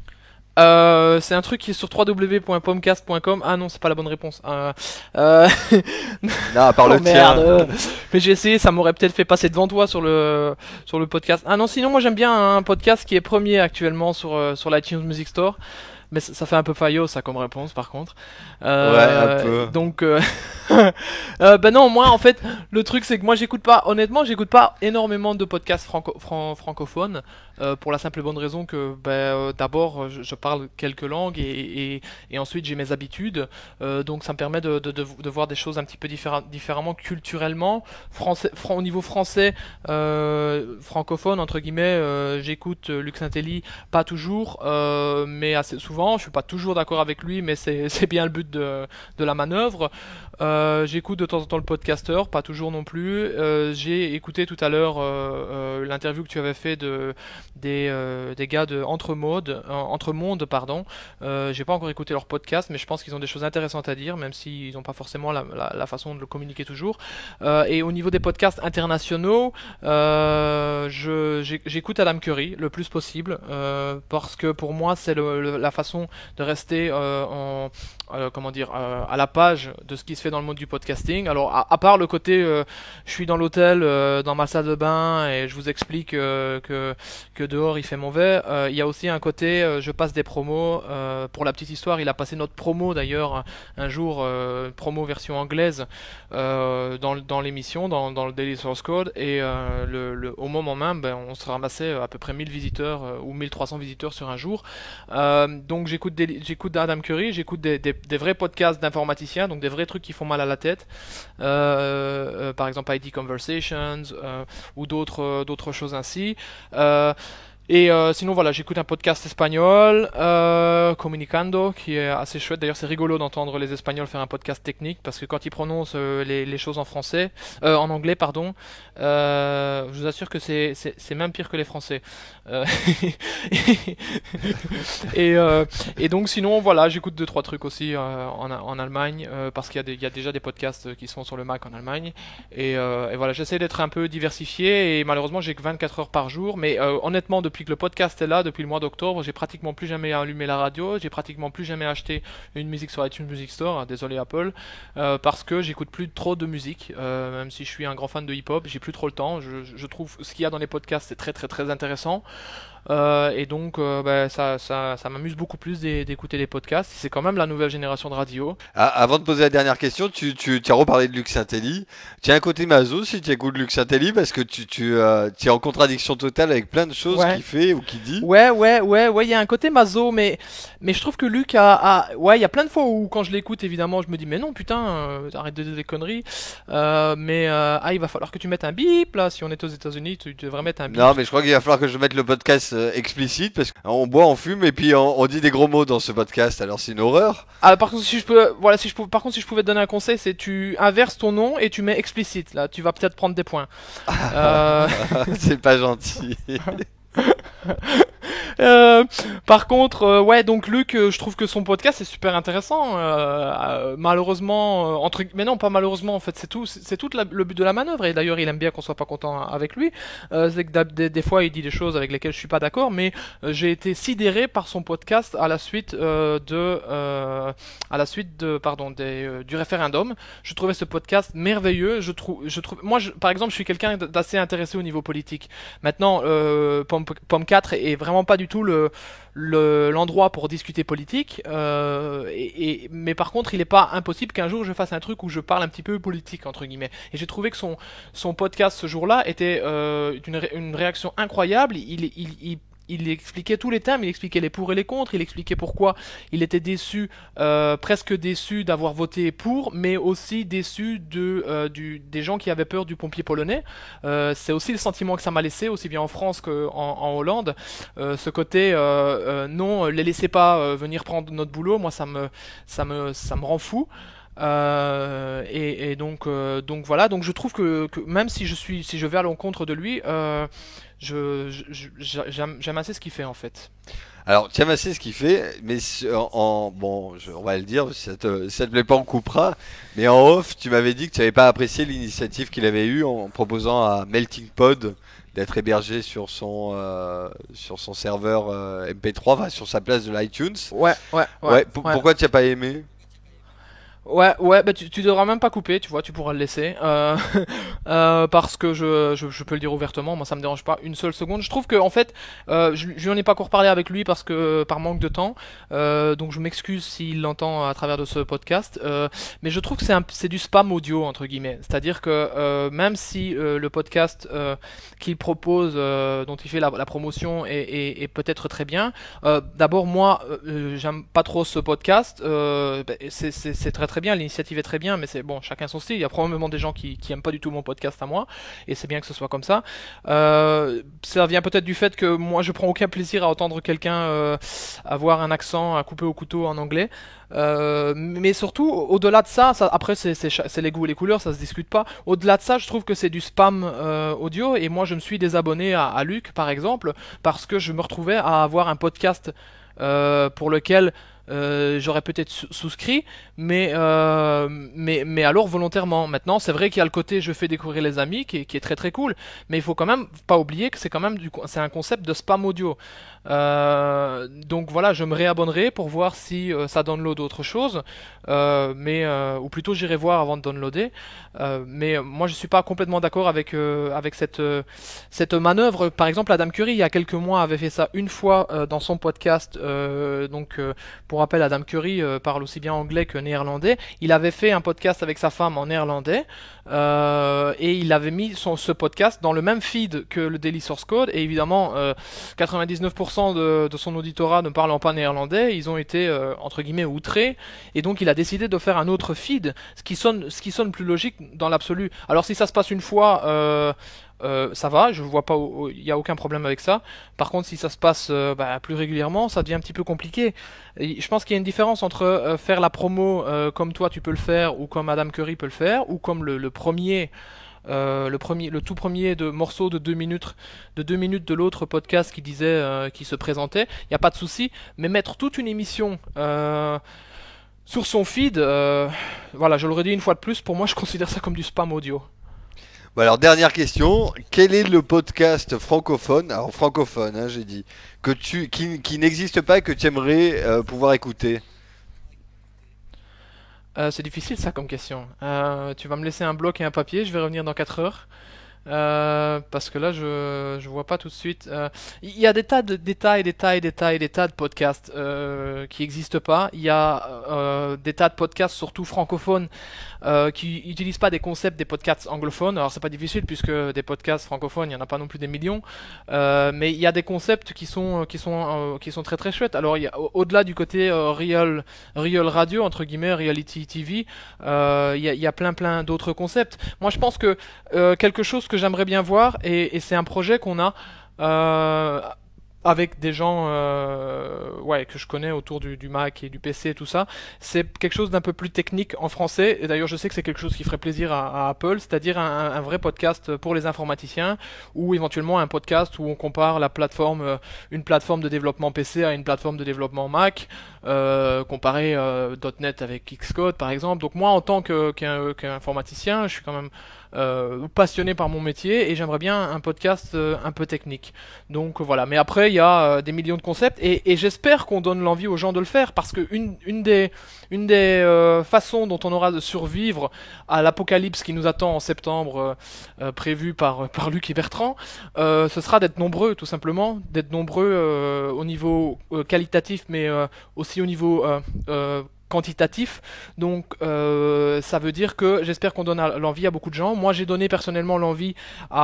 Euh, c'est un truc qui est sur w w w point pomcast point com. Ah non, c'est pas la bonne réponse. Euh, euh... Non, à part oh le tien. merde. Mais j'ai essayé, ça m'aurait peut-être fait passer devant toi sur le sur le podcast. Ah non, sinon moi j'aime bien un podcast qui est premier actuellement sur euh, sur l'iTunes Music Store. Mais ça, ça fait un peu faillot ça comme réponse par contre. Euh, Ouais, un peu. Donc euh... euh, ben non, moi en fait le truc c'est que moi j'écoute pas, honnêtement j'écoute pas énormément de podcasts franco fran francophones. Euh, pour la simple et bonne raison que ben, euh, d'abord je, je parle quelques langues et, et, et ensuite j'ai mes habitudes, euh, donc ça me permet de, de, de, de voir des choses un petit peu différa différemment culturellement. Français, fran au niveau français, euh, francophone entre guillemets, euh, j'écoute Lux Intelli, pas toujours, euh, mais assez souvent. Je suis pas toujours d'accord avec lui, mais c'est c'est bien le but de, de la manœuvre. Euh, j'écoute de temps en temps le podcasteur, pas toujours non plus. Euh, j'ai écouté tout à l'heure euh, euh, l'interview que tu avais fait de des, euh, des gars de Entre Mode, euh, Entre Monde, pardon. Euh, j'ai pas encore écouté leur podcast, mais je pense qu'ils ont des choses intéressantes à dire, même s'ils n'ont pas forcément la, la, la façon de le communiquer toujours. Euh, et au niveau des podcasts internationaux, euh, je, j'écoute Adam Curry le plus possible, euh, parce que pour moi c'est le, le, la façon de rester euh, en euh, comment dire euh, à la page de ce qui se fait dans le monde du podcasting. Alors à, à part le côté euh, je suis dans l'hôtel, euh, dans ma salle de bain et je vous explique euh, que que dehors il fait mauvais, euh, il y a aussi un côté euh, je passe des promos. Euh, pour la petite histoire, il a passé notre promo d'ailleurs un, un jour, euh, promo version anglaise, euh, dans, dans l'émission, dans, dans le Daily Source Code, et euh, le, le, au moment même ben, on se ramassait à peu près mille visiteurs euh, ou mille trois cents visiteurs sur un jour. Euh, donc j'écoute des, j'écoute Adam Curry, j'écoute des, des, des vrais podcasts d'informaticiens, donc des vrais trucs qui font mal à la tête, euh, euh, par exemple I T Conversations, euh, ou d'autres euh, d'autres choses ainsi. Euh, Et euh, sinon voilà, j'écoute un podcast espagnol, euh, Comunicando, qui est assez chouette. D'ailleurs, c'est rigolo d'entendre les Espagnols faire un podcast technique, parce que quand ils prononcent euh, les, les choses en français, euh, en anglais, pardon, euh, je vous assure que c'est c'est c'est même pire que les Français. Euh, et euh, et donc sinon voilà, j'écoute deux trois trucs aussi euh, en en Allemagne, euh, parce qu'il y a des, il y a déjà des podcasts qui sont sur le Mac en Allemagne. Et, euh, et voilà, j'essaie d'être un peu diversifié, et malheureusement j'ai que vingt-quatre heures par jour, mais euh, honnêtement depuis que le podcast est là, depuis le mois d'octobre, j'ai pratiquement plus jamais allumé la radio, j'ai pratiquement plus jamais acheté une musique sur iTunes Music Store, hein, désolé Apple, euh, parce que j'écoute plus trop de musique, euh, même si je suis un grand fan de hip-hop, j'ai plus trop le temps. Je, je trouve ce qu'il y a dans les podcasts c'est très très très intéressant. Euh, et donc euh, bah, ça, ça, ça m'amuse beaucoup plus d'écouter les podcasts. C'est quand même la nouvelle génération de radio. Ah, avant de poser la dernière question, tu, tu, tu as reparlé de Lux Intelli. Tu as un côté maso si tu écoutes Lux Intelli, parce que tu, tu, euh, tu es en contradiction totale avec plein de choses Ouais. qu'il fait ou qu'il dit. Ouais, ouais, ouais, ouais, il y a un côté maso, mais, mais je trouve que Luc a, a- ouais, il y a plein de fois où quand je l'écoute, évidemment, je me dis, mais non, putain, euh, arrête de dire des conneries. Euh, mais euh, ah, il va falloir que tu mettes un bip là. Si on est aux États-Unis, tu, tu devrais mettre un bip. Non, mais je crois qu'il va falloir que je mette le podcast euh, explicite, parce qu'on boit, on fume et puis on, on dit des gros mots dans ce podcast, alors c'est une horreur. Ah, par contre, si je peux, voilà, si je peux, par contre, si je pouvais te donner un conseil, c'est tu inverses ton nom et tu mets explicite. Là, tu vas peut-être prendre des points. Euh, C'est pas gentil. Euh, par contre, euh, ouais, donc Luc, euh, je trouve que son podcast est super intéressant. Euh, euh, malheureusement, euh, entre, mais non, pas malheureusement. En fait, c'est tout, c'est c'est tout la- le but de la manœuvre. Et d'ailleurs, il aime bien qu'on soit pas content avec lui. Euh, c'est que d'hab- des, des fois, il dit des choses avec lesquelles je suis pas d'accord. Mais euh, j'ai été sidéré par son podcast à la suite euh, de, euh, à la suite de, pardon, des, euh, du référendum. Je trouvais ce podcast merveilleux. Je trouve, je trouve, moi, je, par exemple, je suis quelqu'un d'assez intéressé au niveau politique. Maintenant, euh, Pomme, Pomme quatre est vraiment pas du tout le le- l'endroit pour discuter politique, euh, et, et- mais par contre il n'est pas impossible qu'un jour je fasse un truc où je parle un petit peu politique entre guillemets, et j'ai trouvé que son, son podcast ce jour-là était euh, une, ré- une réaction incroyable. il, il, il il expliquait tous les thèmes, il expliquait les pour et les contre, il expliquait pourquoi il était déçu, euh, presque déçu d'avoir voté pour, mais aussi déçu de, euh, du, des gens qui avaient peur du pompier polonais. Euh, c'est aussi le sentiment que ça m'a laissé, aussi bien en France qu'en en Hollande. Euh, ce côté, euh, euh, non, les laissez pas euh, venir prendre notre boulot, moi ça me, ça me, ça me rend fou. Euh, et, et donc, euh, donc voilà. Donc je trouve que, que même si je suis, si je vais à l'encontre de lui, euh, je, je- je- j'aime, j'aime assez ce qu'il fait en fait. Alors, tiens, bah, c'est ce qu'il fait, mais s- en, en- bon, je- on va le dire, si ça te, si ça te plaît pas, on coupera. Mais en off, tu m'avais dit que tu n'avais pas apprécié l'initiative qu'il avait eue en proposant à Melting Pod d'être hébergé sur son, euh, sur son serveur euh, M P trois, enfin, sur sa place de l'iTunes. Ouais, ouais, ouais, Ouais, pour- ouais. pourquoi tu n'as pas aimé? Ouais, ouais, bah tu, tu devras même pas couper, tu vois, tu pourras le laisser. Euh, euh, parce que je, je, je peux le dire ouvertement, moi ça me dérange pas une seule seconde. Je trouve que en fait, euh, je, je n'en ai pas encore parlé avec lui parce que par manque de temps. Euh, donc je m'excuse s'il l'entend à travers de ce podcast. Euh, mais je trouve que c'est un, c'est du spam audio entre guillemets. C'est-à-dire que euh, même si euh, le podcast euh, qu'il propose, euh, dont il fait la, la promotion, est, est, est peut-être très bien. Euh, d'abord moi, euh, j'aime pas trop ce podcast. Euh, bah, c'est, c'est, c'est très très bien, l'initiative est très bien, mais c'est bon, chacun son style. Il y a probablement des gens qui, qui aiment pas du tout mon podcast à moi, et c'est bien que ce soit comme ça. Euh, ça vient peut-être du fait que moi je prends aucun plaisir à entendre quelqu'un euh, avoir un accent à couper au couteau en anglais. Euh, mais surtout, au-delà de ça, ça après c'est, c'est, cha- c'est les goûts et les couleurs, ça se discute pas. Au-delà de ça, je trouve que c'est du spam euh, audio, et moi je me suis désabonné à, à Luc par exemple, parce que je me retrouvais à avoir un podcast euh, pour lequel euh, j'aurais peut-être sou- souscrit, mais, euh, mais, mais alors volontairement. Maintenant, c'est vrai qu'il y a le côté je fais découvrir les amis qui est, qui est très très cool, mais il faut quand même pas oublier que c'est quand même du, co- c'est un concept de spam audio. Euh, donc voilà, je me réabonnerai pour voir si euh, ça download autre chose, euh, mais euh, ou plutôt j'irai voir avant de downloader. Euh, mais euh, moi je suis pas complètement d'accord avec euh, avec cette euh, cette manœuvre. Par exemple, Adam Curry il y a quelques mois avait fait ça une fois euh, dans son podcast. Euh, donc euh, pour rappel, Adam Curry euh, parle aussi bien anglais que néerlandais. Il avait fait un podcast avec sa femme en néerlandais euh, et il avait mis son, ce podcast dans le même feed que le Daily Source Code. Et évidemment, euh, quatre-vingt-dix-neuf pour cent de, de son auditorat ne parlant pas néerlandais, ils ont été euh, entre guillemets outrés. Et donc il a décidé de faire un autre feed, ce qui sonne, ce qui sonne plus logique dans l'absolu. Alors si ça se passe une fois, euh, euh, ça va, je vois pas, il y a aucun problème avec ça. Par contre, si ça se passe euh, bah, plus régulièrement, ça devient un petit peu compliqué. Et je pense qu'il y a une différence entre euh, faire la promo euh, comme toi tu peux le faire, ou comme Adam Curry peut le faire, ou comme le, le premier. Euh, le premier, le tout premier de morceau de deux minutes, de deux minutes de l'autre podcast qui disait, euh, qui se présentait. Il n'y a pas de souci, mais mettre toute une émission euh, sur son feed, euh, voilà, je le redis une fois de plus. Pour moi, je considère ça comme du spam audio. Bon, alors, dernière question. Quel est le podcast francophone, alors francophone, hein, j'ai dit, que tu, qui, qui n'existe pas et que tu aimerais euh, pouvoir écouter? Euh, c'est difficile ça comme question. Euh, tu vas me laisser un bloc et un papier, je vais revenir dans quatre heures. Euh, parce que là, je je vois pas tout de suite. Euh, Il y a des tas de des tas et des tas et des tas et des tas de podcasts euh, qui existent pas. Il y a euh, des tas de podcasts, surtout francophones, euh, qui utilisent pas des concepts des podcasts anglophones. Alors c'est pas difficile puisque des podcasts francophones, il y en a pas non plus des millions. Euh, mais il y a des concepts qui sont qui sont euh, qui sont très très chouettes. Alors il y a au- au-delà du côté euh, real real radio entre guillemets, reality T V, euh, il y a il y a plein plein d'autres concepts. Moi je pense que euh, quelque chose que j'aimerais bien voir, et, et c'est un projet qu'on a euh, avec des gens euh, ouais, que je connais autour du, du Mac et du P C et tout ça. C'est quelque chose d'un peu plus technique en français, et d'ailleurs je sais que c'est quelque chose qui ferait plaisir à, à Apple, c'est-à-dire un, un vrai podcast pour les informaticiens, ou éventuellement un podcast où on compare la plateforme, euh, une plateforme de développement P C à une plateforme de développement Mac, euh, comparer euh, .NET avec Xcode par exemple. Donc moi en tant que, qu'un, qu'informaticien, je suis quand même euh, passionné par mon métier, et j'aimerais bien un podcast euh, un peu technique. Donc voilà, mais après il y a euh, des millions de concepts, et, et j'espère qu'on donne l'envie aux gens de le faire, parce que une, une des, une des euh, façons dont on aura de survivre à l'apocalypse qui nous attend en septembre, euh, euh, prévu par, par Luc et Bertrand, euh, ce sera d'être nombreux, tout simplement, d'être nombreux euh, au niveau euh, qualitatif, mais euh, aussi au niveau euh, euh, quantitatif. Donc euh, ça veut dire que j'espère qu'on donne à- l'envie à beaucoup de gens. Moi j'ai donné personnellement l'envie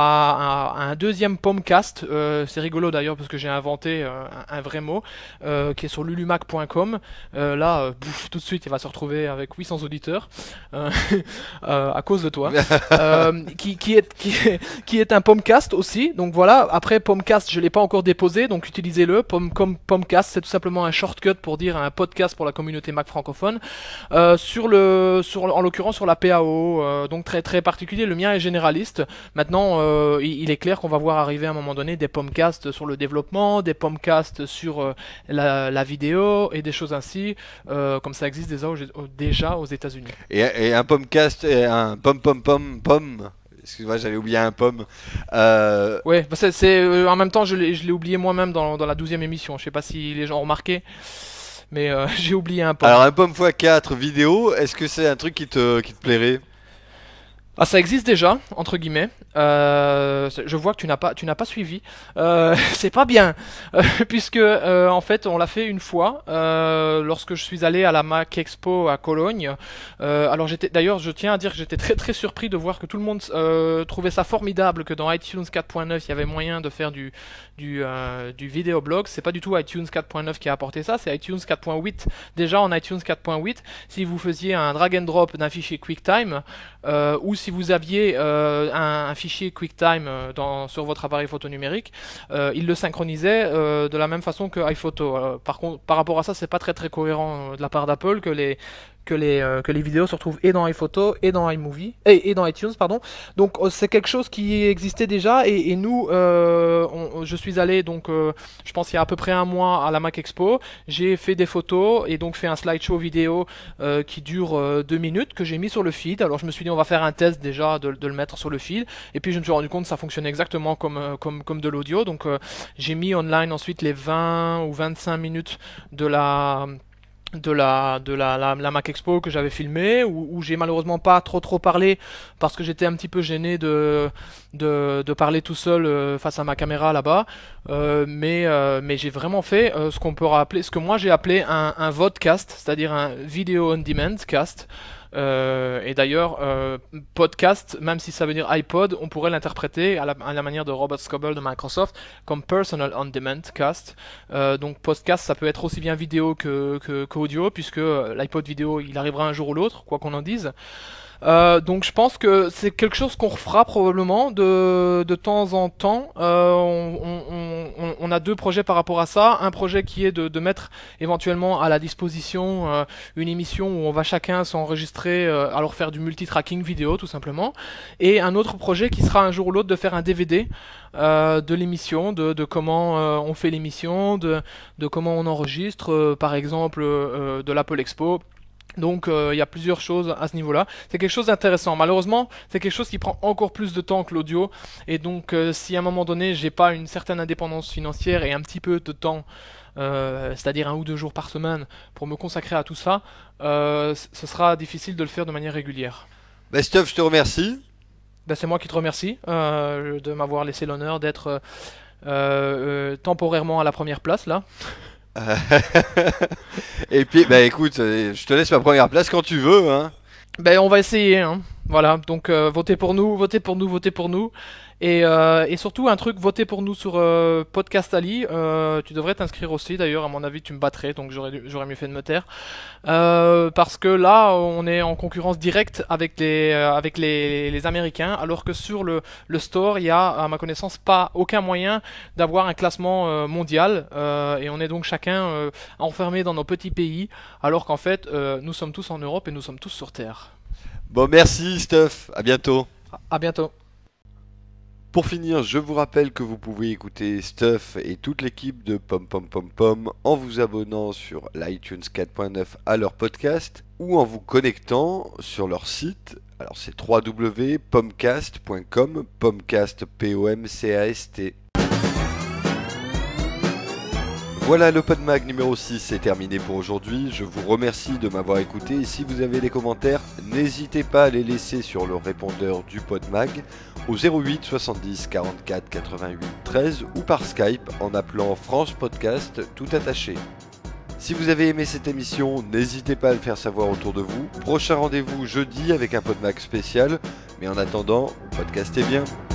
à, à- à un deuxième Pomcast. Euh, c'est rigolo d'ailleurs parce que j'ai inventé euh, un, un vrai mot euh, qui est sur lulumac point com. Euh, là, euh, pouf, tout de suite il va se retrouver avec huit cents auditeurs euh, euh, à cause de toi. Euh, qui, qui, est, qui, est, qui est un Pomcast aussi. Donc voilà, après Pomcast je l'ai pas encore déposé, donc utilisez-le. Pom, comme Pomcast, c'est tout simplement un shortcut pour dire un podcast pour la communauté Mac francophone. microphone. Euh, sur le, sur, en l'occurrence sur la P A O, euh, donc très très particulier. Le mien est généraliste. Maintenant, euh, il, il est clair qu'on va voir arriver à un moment donné des podcasts sur le développement, des podcasts sur euh, la, la vidéo et des choses ainsi, euh, comme ça existe déjà, aux- déjà aux États-Unis. Et, et un pomcast, et un pom pom pom pom. Excuse-moi, j'avais oublié un pomme. Euh, Ouais, bah c'est, c'est, euh, en même temps, je l'ai, je l'ai oublié moi-même dans, dans la douzième émission. Je sais pas si les gens ont remarqué, mais euh, j'ai oublié un peu. alors un pomme fois quatre vidéo, est-ce que c'est un truc qui te, qui te plairait? Ah, ça existe déjà, entre guillemets. Euh, c'est- je vois que tu n'as pas, tu n'as pas suivi. Euh, c'est pas bien, Euh, puisque euh, en fait, on l'a fait une fois euh, lorsque je suis allé à la Mac Expo à Cologne. Euh, alors j'étais, d'ailleurs, je tiens à dire que j'étais très très surpris de voir que tout le monde euh, trouvait ça formidable que dans iTunes quatre point neuf, il y avait moyen de faire du du euh, du vidéoblog. C'est pas du tout iTunes quatre point neuf qui a apporté ça, c'est iTunes quatre point huit. Déjà en iTunes quatre point huit, si vous faisiez un drag and drop d'un fichier QuickTime, euh, ou si vous aviez euh, un, un fichier QuickTime euh, dans, sur votre appareil photo numérique, euh, il le synchronisait euh, de la même façon que iPhoto. Euh, par contre, par rapport à ça, c'est pas très très cohérent euh, de la part d'Apple que les que les euh, que les vidéos se retrouvent et dans iPhoto et dans iMovie et, et dans iTunes, pardon. Donc euh, c'est quelque chose qui existait déjà, et, et nous euh, on- je suis allé donc euh, je pense il y a à peu près un mois à la Mac Expo. J'ai fait des photos et donc fait un slideshow vidéo euh, qui dure euh, deux minutes, que j'ai mis sur le feed. Alors je me suis dit on va faire un test déjà de, de le mettre sur le feed, et puis je me suis rendu compte que ça fonctionnait exactement comme euh, comme comme de l'audio. Donc euh, j'ai mis online ensuite les vingt ou vingt-cinq minutes de la de la de la, la, la Mac Expo que j'avais filmé, où, où j'ai malheureusement pas trop trop parlé parce que j'étais un petit peu gêné de de, de parler tout seul euh, face à ma caméra là-bas. Euh, mais euh, mais j'ai vraiment fait euh, ce qu'on peut appeler, ce que moi j'ai appelé un un vodcast, c'est-à-dire un video on demand cast. Euh, et d'ailleurs, euh, podcast, même si ça veut dire iPod, on pourrait l'interpréter à la, à la manière de Robert Scoble de Microsoft comme personal on demand cast. Euh, donc podcast, ça peut être aussi bien vidéo que, que qu'audio, puisque euh, l'iPod vidéo, il arrivera un jour ou l'autre, quoi qu'on en dise. Euh, donc je pense que c'est quelque chose qu'on refera probablement de, de temps en temps. Euh, on, on, on, on a deux projets par rapport à ça. Un projet qui est de, de mettre éventuellement à la disposition euh, une émission où on va chacun s'enregistrer, euh, alors faire du multitracking vidéo tout simplement. Et un autre projet qui sera un jour ou l'autre de faire un D V D euh, de l'émission, de, de comment euh, on fait l'émission, de, de comment on enregistre, euh, par exemple euh, de l'Apple Expo. Donc il euh, y a plusieurs choses à ce niveau-là. C'est quelque chose d'intéressant. Malheureusement, c'est quelque chose qui prend encore plus de temps que l'audio. Et donc euh, si à un moment donné, j'ai pas une certaine indépendance financière et un petit peu de temps, euh, c'est-à-dire un ou deux jours par semaine, pour me consacrer à tout ça, euh, c- ce sera difficile de le faire de manière régulière. Bah, Stuff, je te remercie. Ben, c'est moi qui te remercie euh, de m'avoir laissé l'honneur d'être euh, euh, temporairement à la première place là. Et puis, bah écoute, euh, je te laisse ma première place quand tu veux, hein. Ben on va essayer, hein. Voilà, donc euh, votez pour nous, votez pour nous, votez pour nous. Et, euh, et surtout un truc, votez pour nous sur euh, Podcast Ali. Euh, tu devrais t'inscrire aussi d'ailleurs, à mon avis tu me battrais, donc j'aurais dû- j'aurais mieux fait de me taire. Euh, parce que là on est en concurrence directe avec les euh, avec les, les Américains, alors que sur le, le store il y a à ma connaissance pas aucun moyen d'avoir un classement euh, mondial, euh, et on est donc chacun euh, enfermé dans nos petits pays, alors qu'en fait euh, nous sommes tous en Europe et nous sommes tous sur Terre. Bon, merci Stuff, à bientôt. À bientôt. Pour finir, je vous rappelle que vous pouvez écouter Stuff et toute l'équipe de Pom Pom Pom Pom en vous abonnant sur l'iTunes quatre point neuf à leur podcast ou en vous connectant sur leur site. Alors c'est w w w point pomcast point com, Pomcast P O M C A S T. Voilà, le Podmag numéro six est terminé pour aujourd'hui. Je vous remercie de m'avoir écouté et si vous avez des commentaires, n'hésitez pas à les laisser sur le répondeur du Podmag au zéro huit soixante-dix quarante-quatre quatre-vingt-huit treize ou par Skype en appelant France Podcast tout attaché. Si vous avez aimé cette émission, n'hésitez pas à le faire savoir autour de vous. Prochain rendez-vous jeudi avec un Podmag spécial, mais en attendant, podcastez bien.